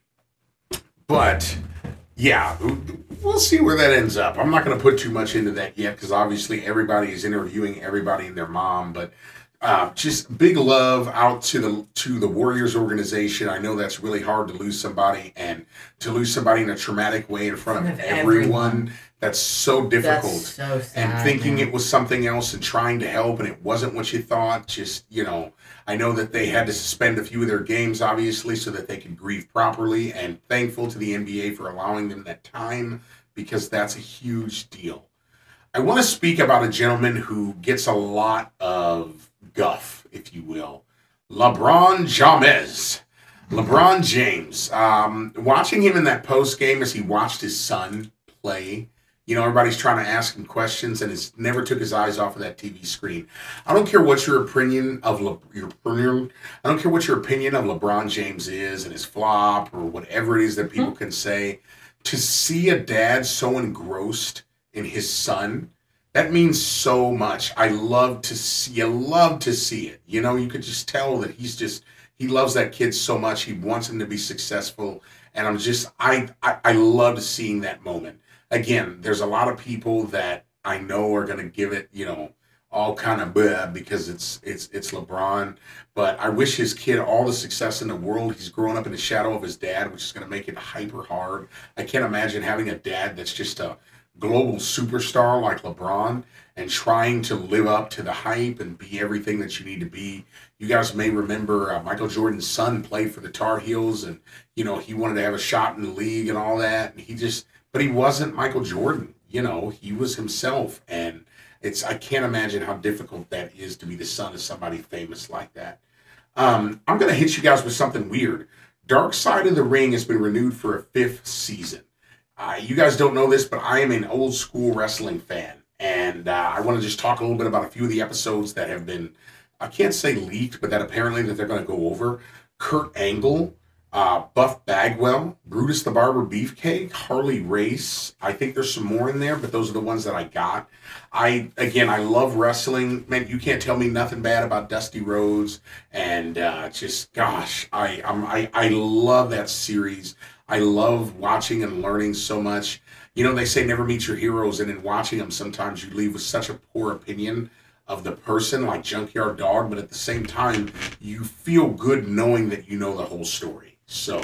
but, yeah, we'll see where that ends up. I'm not going to put too much into that yet because obviously everybody is interviewing everybody and their mom. But uh, just big love out to the to the Warriors organization. I know that's really hard to lose somebody and to lose somebody in a traumatic way in front of, Of everyone. everyone. That's so difficult. That's so sad, and thinking man. it was something else and trying to help and it wasn't what you thought. Just, you know, I know that they had to suspend a few of their games, obviously, so that they could grieve properly, and thankful to the N B A for allowing them that time because that's a huge deal. I want to speak about a gentleman who gets a lot of guff, if you will. LeBron James. LeBron James. Um, watching him in that post game as he watched his son play. You know, everybody's trying to ask him questions, and it's never took his eyes off of that T V screen. I don't care what your opinion of Le, your opinion. I don't care what your opinion of LeBron James is and his flop or whatever it is that people can say. To see a dad so engrossed in his son, that means so much. I love to see. You love to see it. You know, you could just tell that he's just he loves that kid so much. He wants him to be successful, and I'm just I I, I loved seeing that moment. Again, there's a lot of people that I know are going to give it, you know, all kind of bleh because it's it's it's LeBron. But I wish his kid all the success in the world. He's growing up in the shadow of his dad, which is going to make it hyper hard. I can't imagine having a dad that's just a global superstar like LeBron and trying to live up to the hype and be everything that you need to be. You guys may remember uh, Michael Jordan's son played for the Tar Heels, and, you know, he wanted to have a shot in the league and all that. And he just... But he wasn't Michael Jordan, you know, he was himself. And it's I can't imagine how difficult that is to be the son of somebody famous like that. Um, I'm going to hit you guys with something weird. Dark Side of the Ring has been renewed for a fifth season. Uh, you guys don't know this, but I am an old school wrestling fan. And uh, I want to just talk a little bit about a few of the episodes that have been, I can't say leaked, but that apparently that they're going to go over. Kurt Angle. Uh, Buff Bagwell, Brutus the Barber Beefcake, Harley Race. I think there's some more in there, but those are the ones that I got. I again, I love wrestling. Man, you can't tell me nothing bad about Dusty Rhodes. And uh, just, gosh, I, I'm, I I love that series. I love watching and learning so much. You know, they say never meet your heroes, and in watching them, sometimes you leave with such a poor opinion of the person, like Junkyard Dog, but at the same time, you feel good knowing that you know the whole story. So,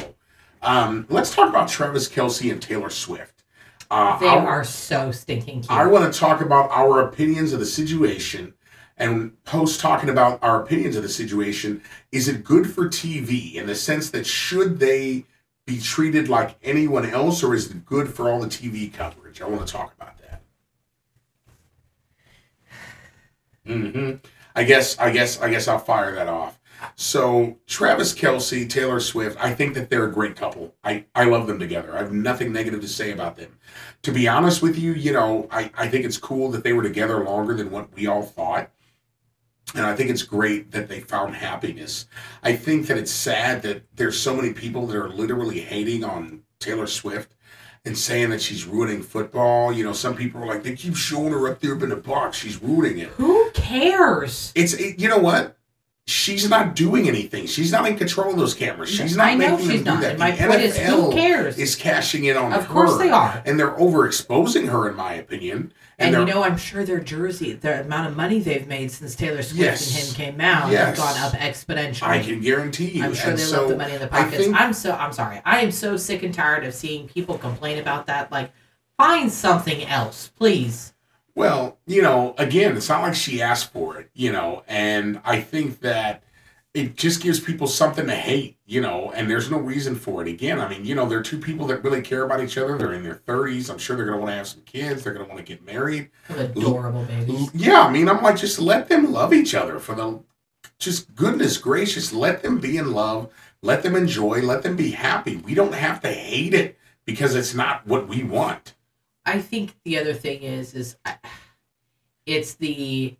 um, let's talk about Travis Kelce and Taylor Swift. Uh, they I'll, are so stinking cute. I want to talk about our opinions of the situation, and post talking about our opinions of the situation. Is it good for T V in the sense that should they be treated like anyone else, or is it good for all the T V coverage? I want to talk about that. Mm-hmm. I guess, I guess, I guess I'll fire that off. So, Travis Kelce, Taylor Swift, I think that they're a great couple. I, I love them together. I have nothing negative to say about them. To be honest with you, you know, I, I think it's cool that they were together longer than what we all thought. And I think it's great that they found happiness. I think that it's sad that there's so many people that are literally hating on Taylor Swift. and saying that she's ruining football. You know, some people are like, they keep showing her up there in the box. She's ruining it. Who cares? It's it, you know what? She's not doing anything. She's not in control of those cameras. She's not I know making she's them not. do that. And my The point is, N F L who cares? is cashing in on her. Of course they are. And they're overexposing her, in my opinion. And, And, you know, I'm sure their jersey, the amount of money they've made since Taylor Swift Yes. and him came out, Yes. has gone up exponentially. I can guarantee you. I'm sure and they so love the money in the I pockets. think- I'm so I'm sorry. I am so sick and tired of seeing people complain about that. Like, find something else, please. Well, you know, again, it's not like she asked for it, you know, and I think that it just gives people something to hate, you know, and there's no reason for it. Again, I mean, you know, they're two people that really care about each other. They're in their thirties. I'm sure they're going to want to have some kids. They're going to want to get married. Adorable babies. Yeah, I mean, I'm like, just let them love each other for the, just goodness gracious, let them be in love. Let them enjoy. Let them be happy. We don't have to hate it because it's not what we want. I think the other thing is, is I- it's the,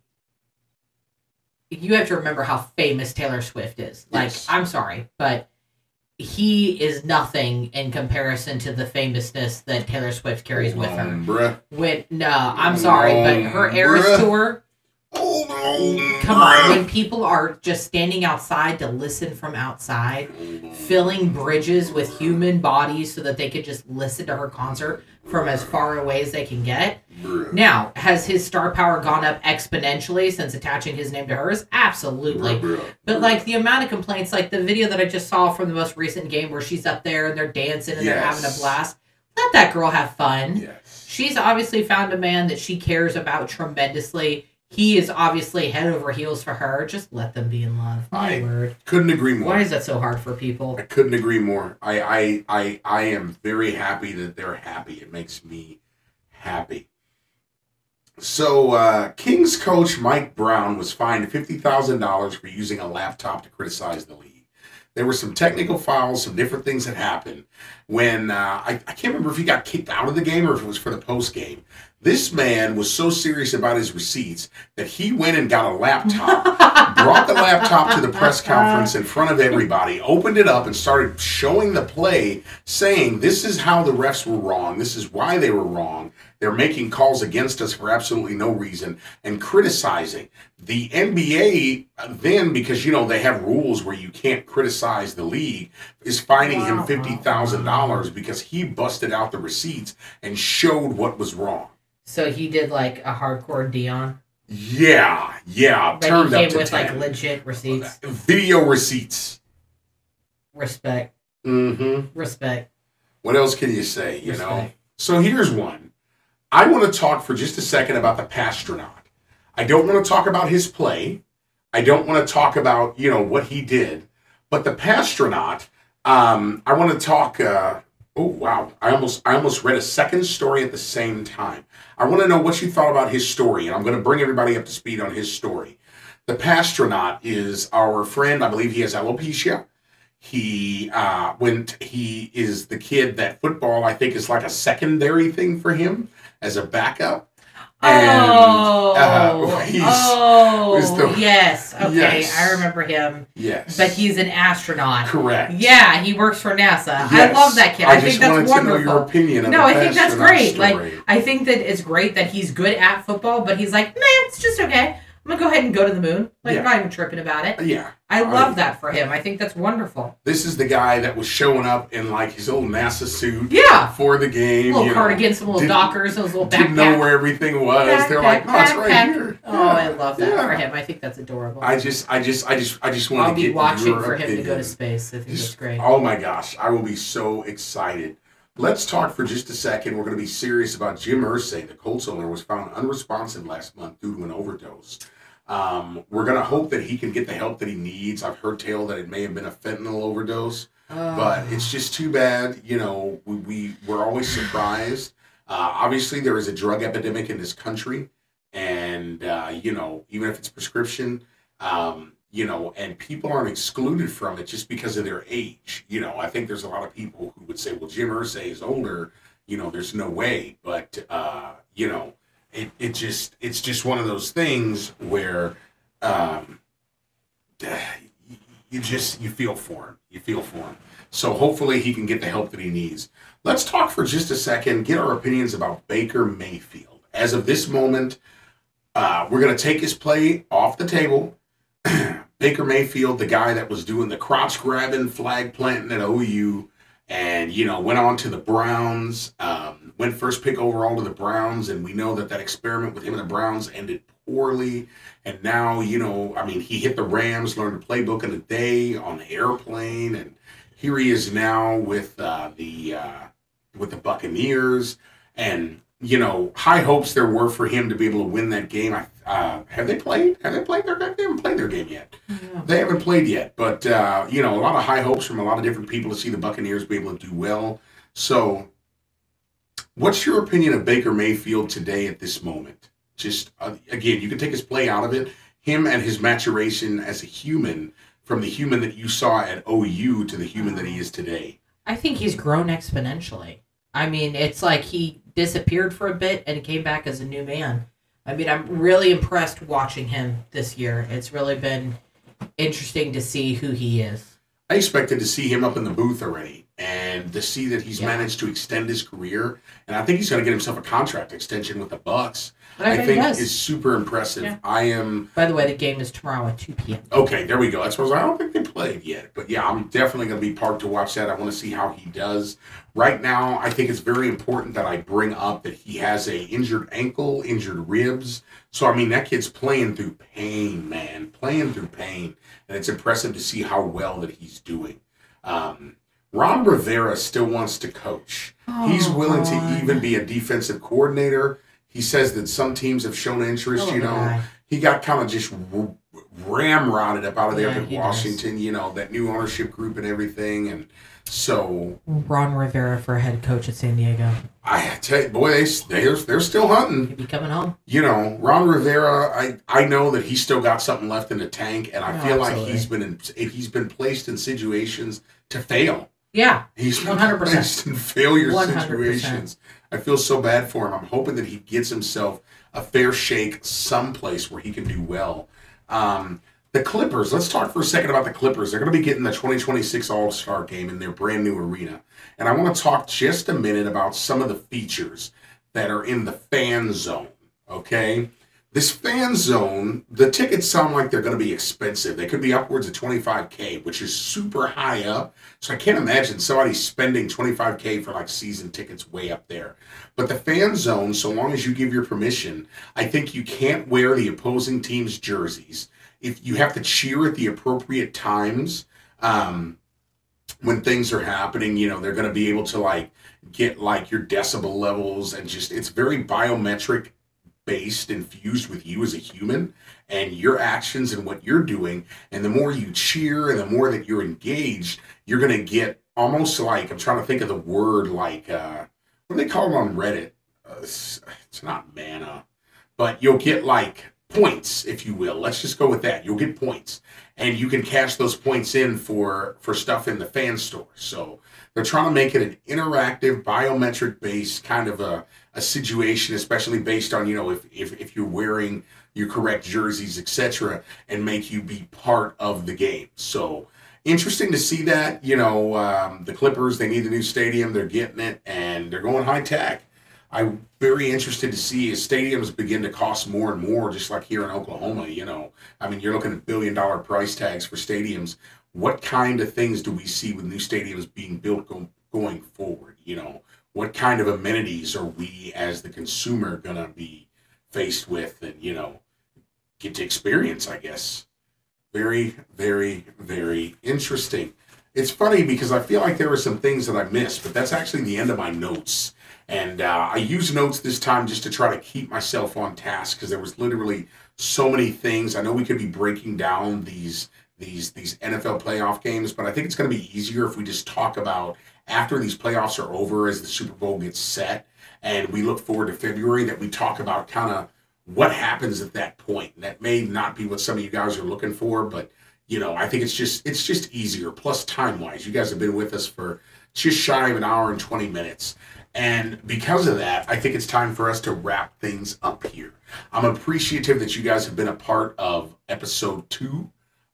you have to remember how famous Taylor Swift is. Like, Yes. I'm sorry, but he is nothing in comparison to the famousness that Taylor Swift carries with her. Um, bruh. When, no, I'm sorry, but her Eras Bruh. tour, Hold on. come on, bruh. when people are just standing outside to listen from outside, filling bridges with human bodies so that they could just listen to her concert from as far away as they can get. Bruh. Now, has his star power gone up exponentially since attaching his name to hers? Absolutely. Bruh, bruh, But bruh. like the amount of complaints, like the video that I just saw from the most recent game where she's up there and they're dancing and they're Yes. having a blast. Let that girl have fun. Yes. She's obviously found a man that she cares about tremendously. He is obviously head over heels for her. Just let them be in love. My I- word. Couldn't agree more. Why is that so hard for people? I couldn't agree more. I, I, I, I am very happy that they're happy. It makes me happy. So, uh, Kings coach Mike Brown was fined fifty thousand dollars for using a laptop to criticize the league. There were some technical fouls, some different things that happened when, uh, I, I can't remember if he got kicked out of the game or if it was for the post game. This man was so serious about his receipts that he went and got a laptop, brought the laptop to the press conference in front of everybody, opened it up and started showing the play, saying, this is how the refs were wrong. This is why they were wrong. They're making calls against us for absolutely no reason and criticizing. The N B A then, because, you know, they have rules where you can't criticize the league, is fining him Wow. fifty thousand dollars because he busted out the receipts and showed what was wrong. So he did like a hardcore Dion. Yeah, yeah, But turned he up came to with ten. like legit receipts. Video receipts. Respect. Mm-hmm. Respect. What else can you say, you know? Respect. So here's one. I want to talk for just a second about the Pastronaut. I don't want to talk about his play. I don't want to talk about, you know, what he did. But the Pastronaut, um, I want to talk... Uh, oh, wow. I almost I almost read a second story at the same time. I want to know what you thought about his story, and I'm going to bring everybody up to speed on his story. The Pastronaut is our friend. I believe he has alopecia. He uh, went. He is the kid that football, I think, is like a secondary thing for him as a backup. And, oh, uh, he's- oh, he's the- yes. Okay, Yes. I remember him. Yes. But he's an astronaut. correct. Yeah, he works for NASA. I Yes. love that kid. I, I think just that's wanted wonderful. to know your opinion. Of No, the I think that's Pastronaut great. Like, story. I think that it's great that he's good at football, but he's like, nah, it's just okay. I'm gonna go ahead and go to the moon. Like, Yeah. I'm not even tripping about it. yeah. I I- love that for him. I think that's wonderful. This is the guy that was showing up in like his little NASA suit Yeah. for the game. Little you know, cardigans, some little didn't- dockers, those little Didn't know backpacks. where everything was. They're like, no, it's right Backpack. here. Oh, I love that Yeah. for him. I think that's adorable. I just, I just, I just, I just want I'll to be get watching your for him to go opinion. to space. I think Just- that's great. Oh my gosh, I will be so excited. Let's talk for just a second. We're going to be serious about Jim Irsay, the Colts owner, was found unresponsive last month due to an overdose. Um, we're going to hope that he can get the help that he needs. I've heard tale that it may have been a fentanyl overdose, Oh. but it's just too bad. You know, we, we we're always surprised. Uh, obviously, there is a drug epidemic in this country, and uh, you know, even if it's prescription, um, you know, and people aren't excluded from it just because of their age. You know, I think there's a lot of people who would say, "Well, Jim Irsay is older. You know, there's no way." But uh, you know, it it just it's just one of those things where. Um, you just, you feel for him. You feel for him. So hopefully he can get the help that he needs. Let's talk for just a second, get our opinions about Baker Mayfield. As of this moment, uh, we're going to take his play off the table. Baker Mayfield, the guy that was doing the crotch grabbing, flag planting at O U, and, you know, went on to the Browns, um, went first pick overall to the Browns, and we know that that experiment with him and the Browns ended poorly. And now, you know, I mean, he hit the Rams, learned the playbook in a day on the airplane, and here he is now with uh, the uh, with the Buccaneers. And, you know, high hopes there were for him to be able to win that game. I, uh, have they played? Have they played their game? They haven't played their game yet. Yeah. They haven't played yet. But, uh, you know, a lot of high hopes from a lot of different people to see the Buccaneers be able to do well. So, what's your opinion of Baker Mayfield today at this moment? Just, uh, again, you can take his play out of it. Him and his maturation as a human, from the human that you saw at O U to the human that he is today. I think he's grown exponentially. I mean, it's like he disappeared for a bit and came back as a new man. I mean, I'm really impressed watching him this year. It's really been interesting to see who he is. I expected to see him up in the booth already and to see that he's yeah. managed to extend his career. And I think he's going to get himself a contract extension with the Bucs. But I, I think does. is super impressive. Yeah. I am. By the way, the game is tomorrow at two p.m. Okay, there we go. That's what I was like. I don't think they played yet. But yeah, I'm definitely going to be parked to watch that. I want to see how he does. Right now, I think it's very important that I bring up that he has a injured ankle, injured ribs. So, I mean, that kid's playing through pain, man. Playing through pain. And it's impressive to see how well that he's doing. Um, Ron Rivera still wants to coach. Oh, he's willing God. to even be a defensive coordinator. He says that some teams have shown interest, oh, you know. God. He got kind of just r- ramrodded up out of there yeah, in Washington, does. you know, that new ownership group and everything. And so... Ron Rivera for head coach at San Diego. I tell you, boy, they, they're, they're still hunting. He'd be coming home. You know, Ron Rivera, I, I know that he's still got something left in the tank, and I oh, feel absolutely. like he's been in, he's been placed in situations to fail. Yeah, he's been one hundred percent. placed in failure one hundred percent. situations. I feel so bad for him. I'm hoping that he gets himself a fair shake someplace where he can do well. Um, the Clippers, let's talk for a second about the Clippers. They're going to be getting the twenty twenty-six All-Star Game in their brand new arena. And I want to talk just a minute about some of the features that are in the fan zone, okay? This fan zone, the tickets sound like they're going to be expensive. They could be upwards of twenty-five K, which is super high up. So I can't imagine somebody spending twenty-five K for like season tickets way up there. But the fan zone, so long as you give your permission, I think you can't wear the opposing team's jerseys. If you have to cheer at the appropriate times, um, when things are happening, you know, they're going to be able to like get like your decibel levels and just, it's very biometric based and fused with you as a human and your actions and what you're doing. And the more you cheer and the more that you're engaged, you're going to get almost like, I'm trying to think of the word, like, uh, what do they call it on Reddit? Uh, it's, it's not mana, but you'll get like points, if you will. Let's just go with that. You'll get points and you can cash those points in for, for stuff in the fan store. So they're trying to make it an interactive, biometric based kind of a, a situation, especially based on, you know, if, if, if you're wearing your correct jerseys, et cetera, and make you be part of the game. So interesting to see that, you know, um, the Clippers, they need a new stadium, they're getting it, and they're going high tech. I'm very interested to see as stadiums begin to cost more and more, just like here in Oklahoma, you know. I mean, you're looking at billion dollar price tags for stadiums. What kind of things do we see with new stadiums being built go- going forward, you know? What kind of amenities are we as the consumer going to be faced with and, you know, get to experience, I guess. Very, very, very interesting. It's funny because I feel like there were some things that I missed, but that's actually the end of my notes. And uh, I used notes this time just to try to keep myself on task because there was literally so many things. I know we could be breaking down these these these N F L playoff games, but I think it's going to be easier if we just talk about after these playoffs are over, as the Super Bowl gets set, and we look forward to February, that we talk about kind of what happens at that point. And that may not be what some of you guys are looking for, but you know, I think it's just it's just easier. Plus, time wise, you guys have been with us for just shy of an hour and twenty minutes. And because of that, I think it's time for us to wrap things up here. I'm appreciative that you guys have been a part of episode two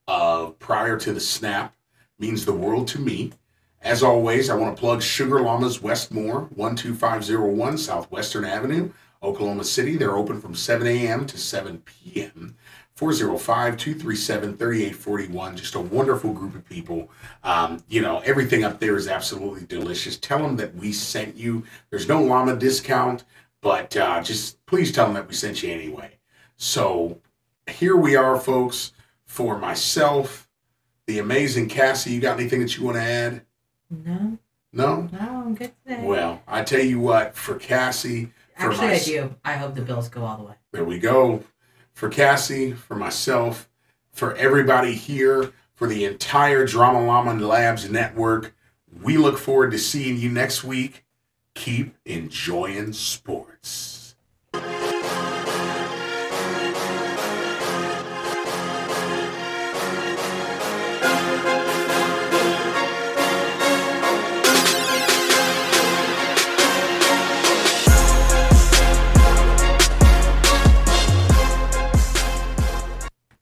uh, prior to the snap means the world to me. As always, I want to plug Sugar Llamas Westmore, one two five zero one Southwestern Avenue, Oklahoma City. They're open from seven a.m. to seven p.m. four oh five, two three seven, three eight four one. Just a wonderful group of people. Um, you know, everything up there is absolutely delicious. Tell them that we sent you. There's no llama discount, but uh, just please tell them that we sent you anyway. So here we are, folks, for myself, the amazing Cassie. You got anything that you want to add? No. No? No, I'm good today. Well, I tell you what, for Cassie... For Actually, my, I do. I hope the Bills go all the way. There we go. For Cassie, for myself, for everybody here, for the entire Drama Llama Labs network, we look forward to seeing you next week. Keep enjoying sports.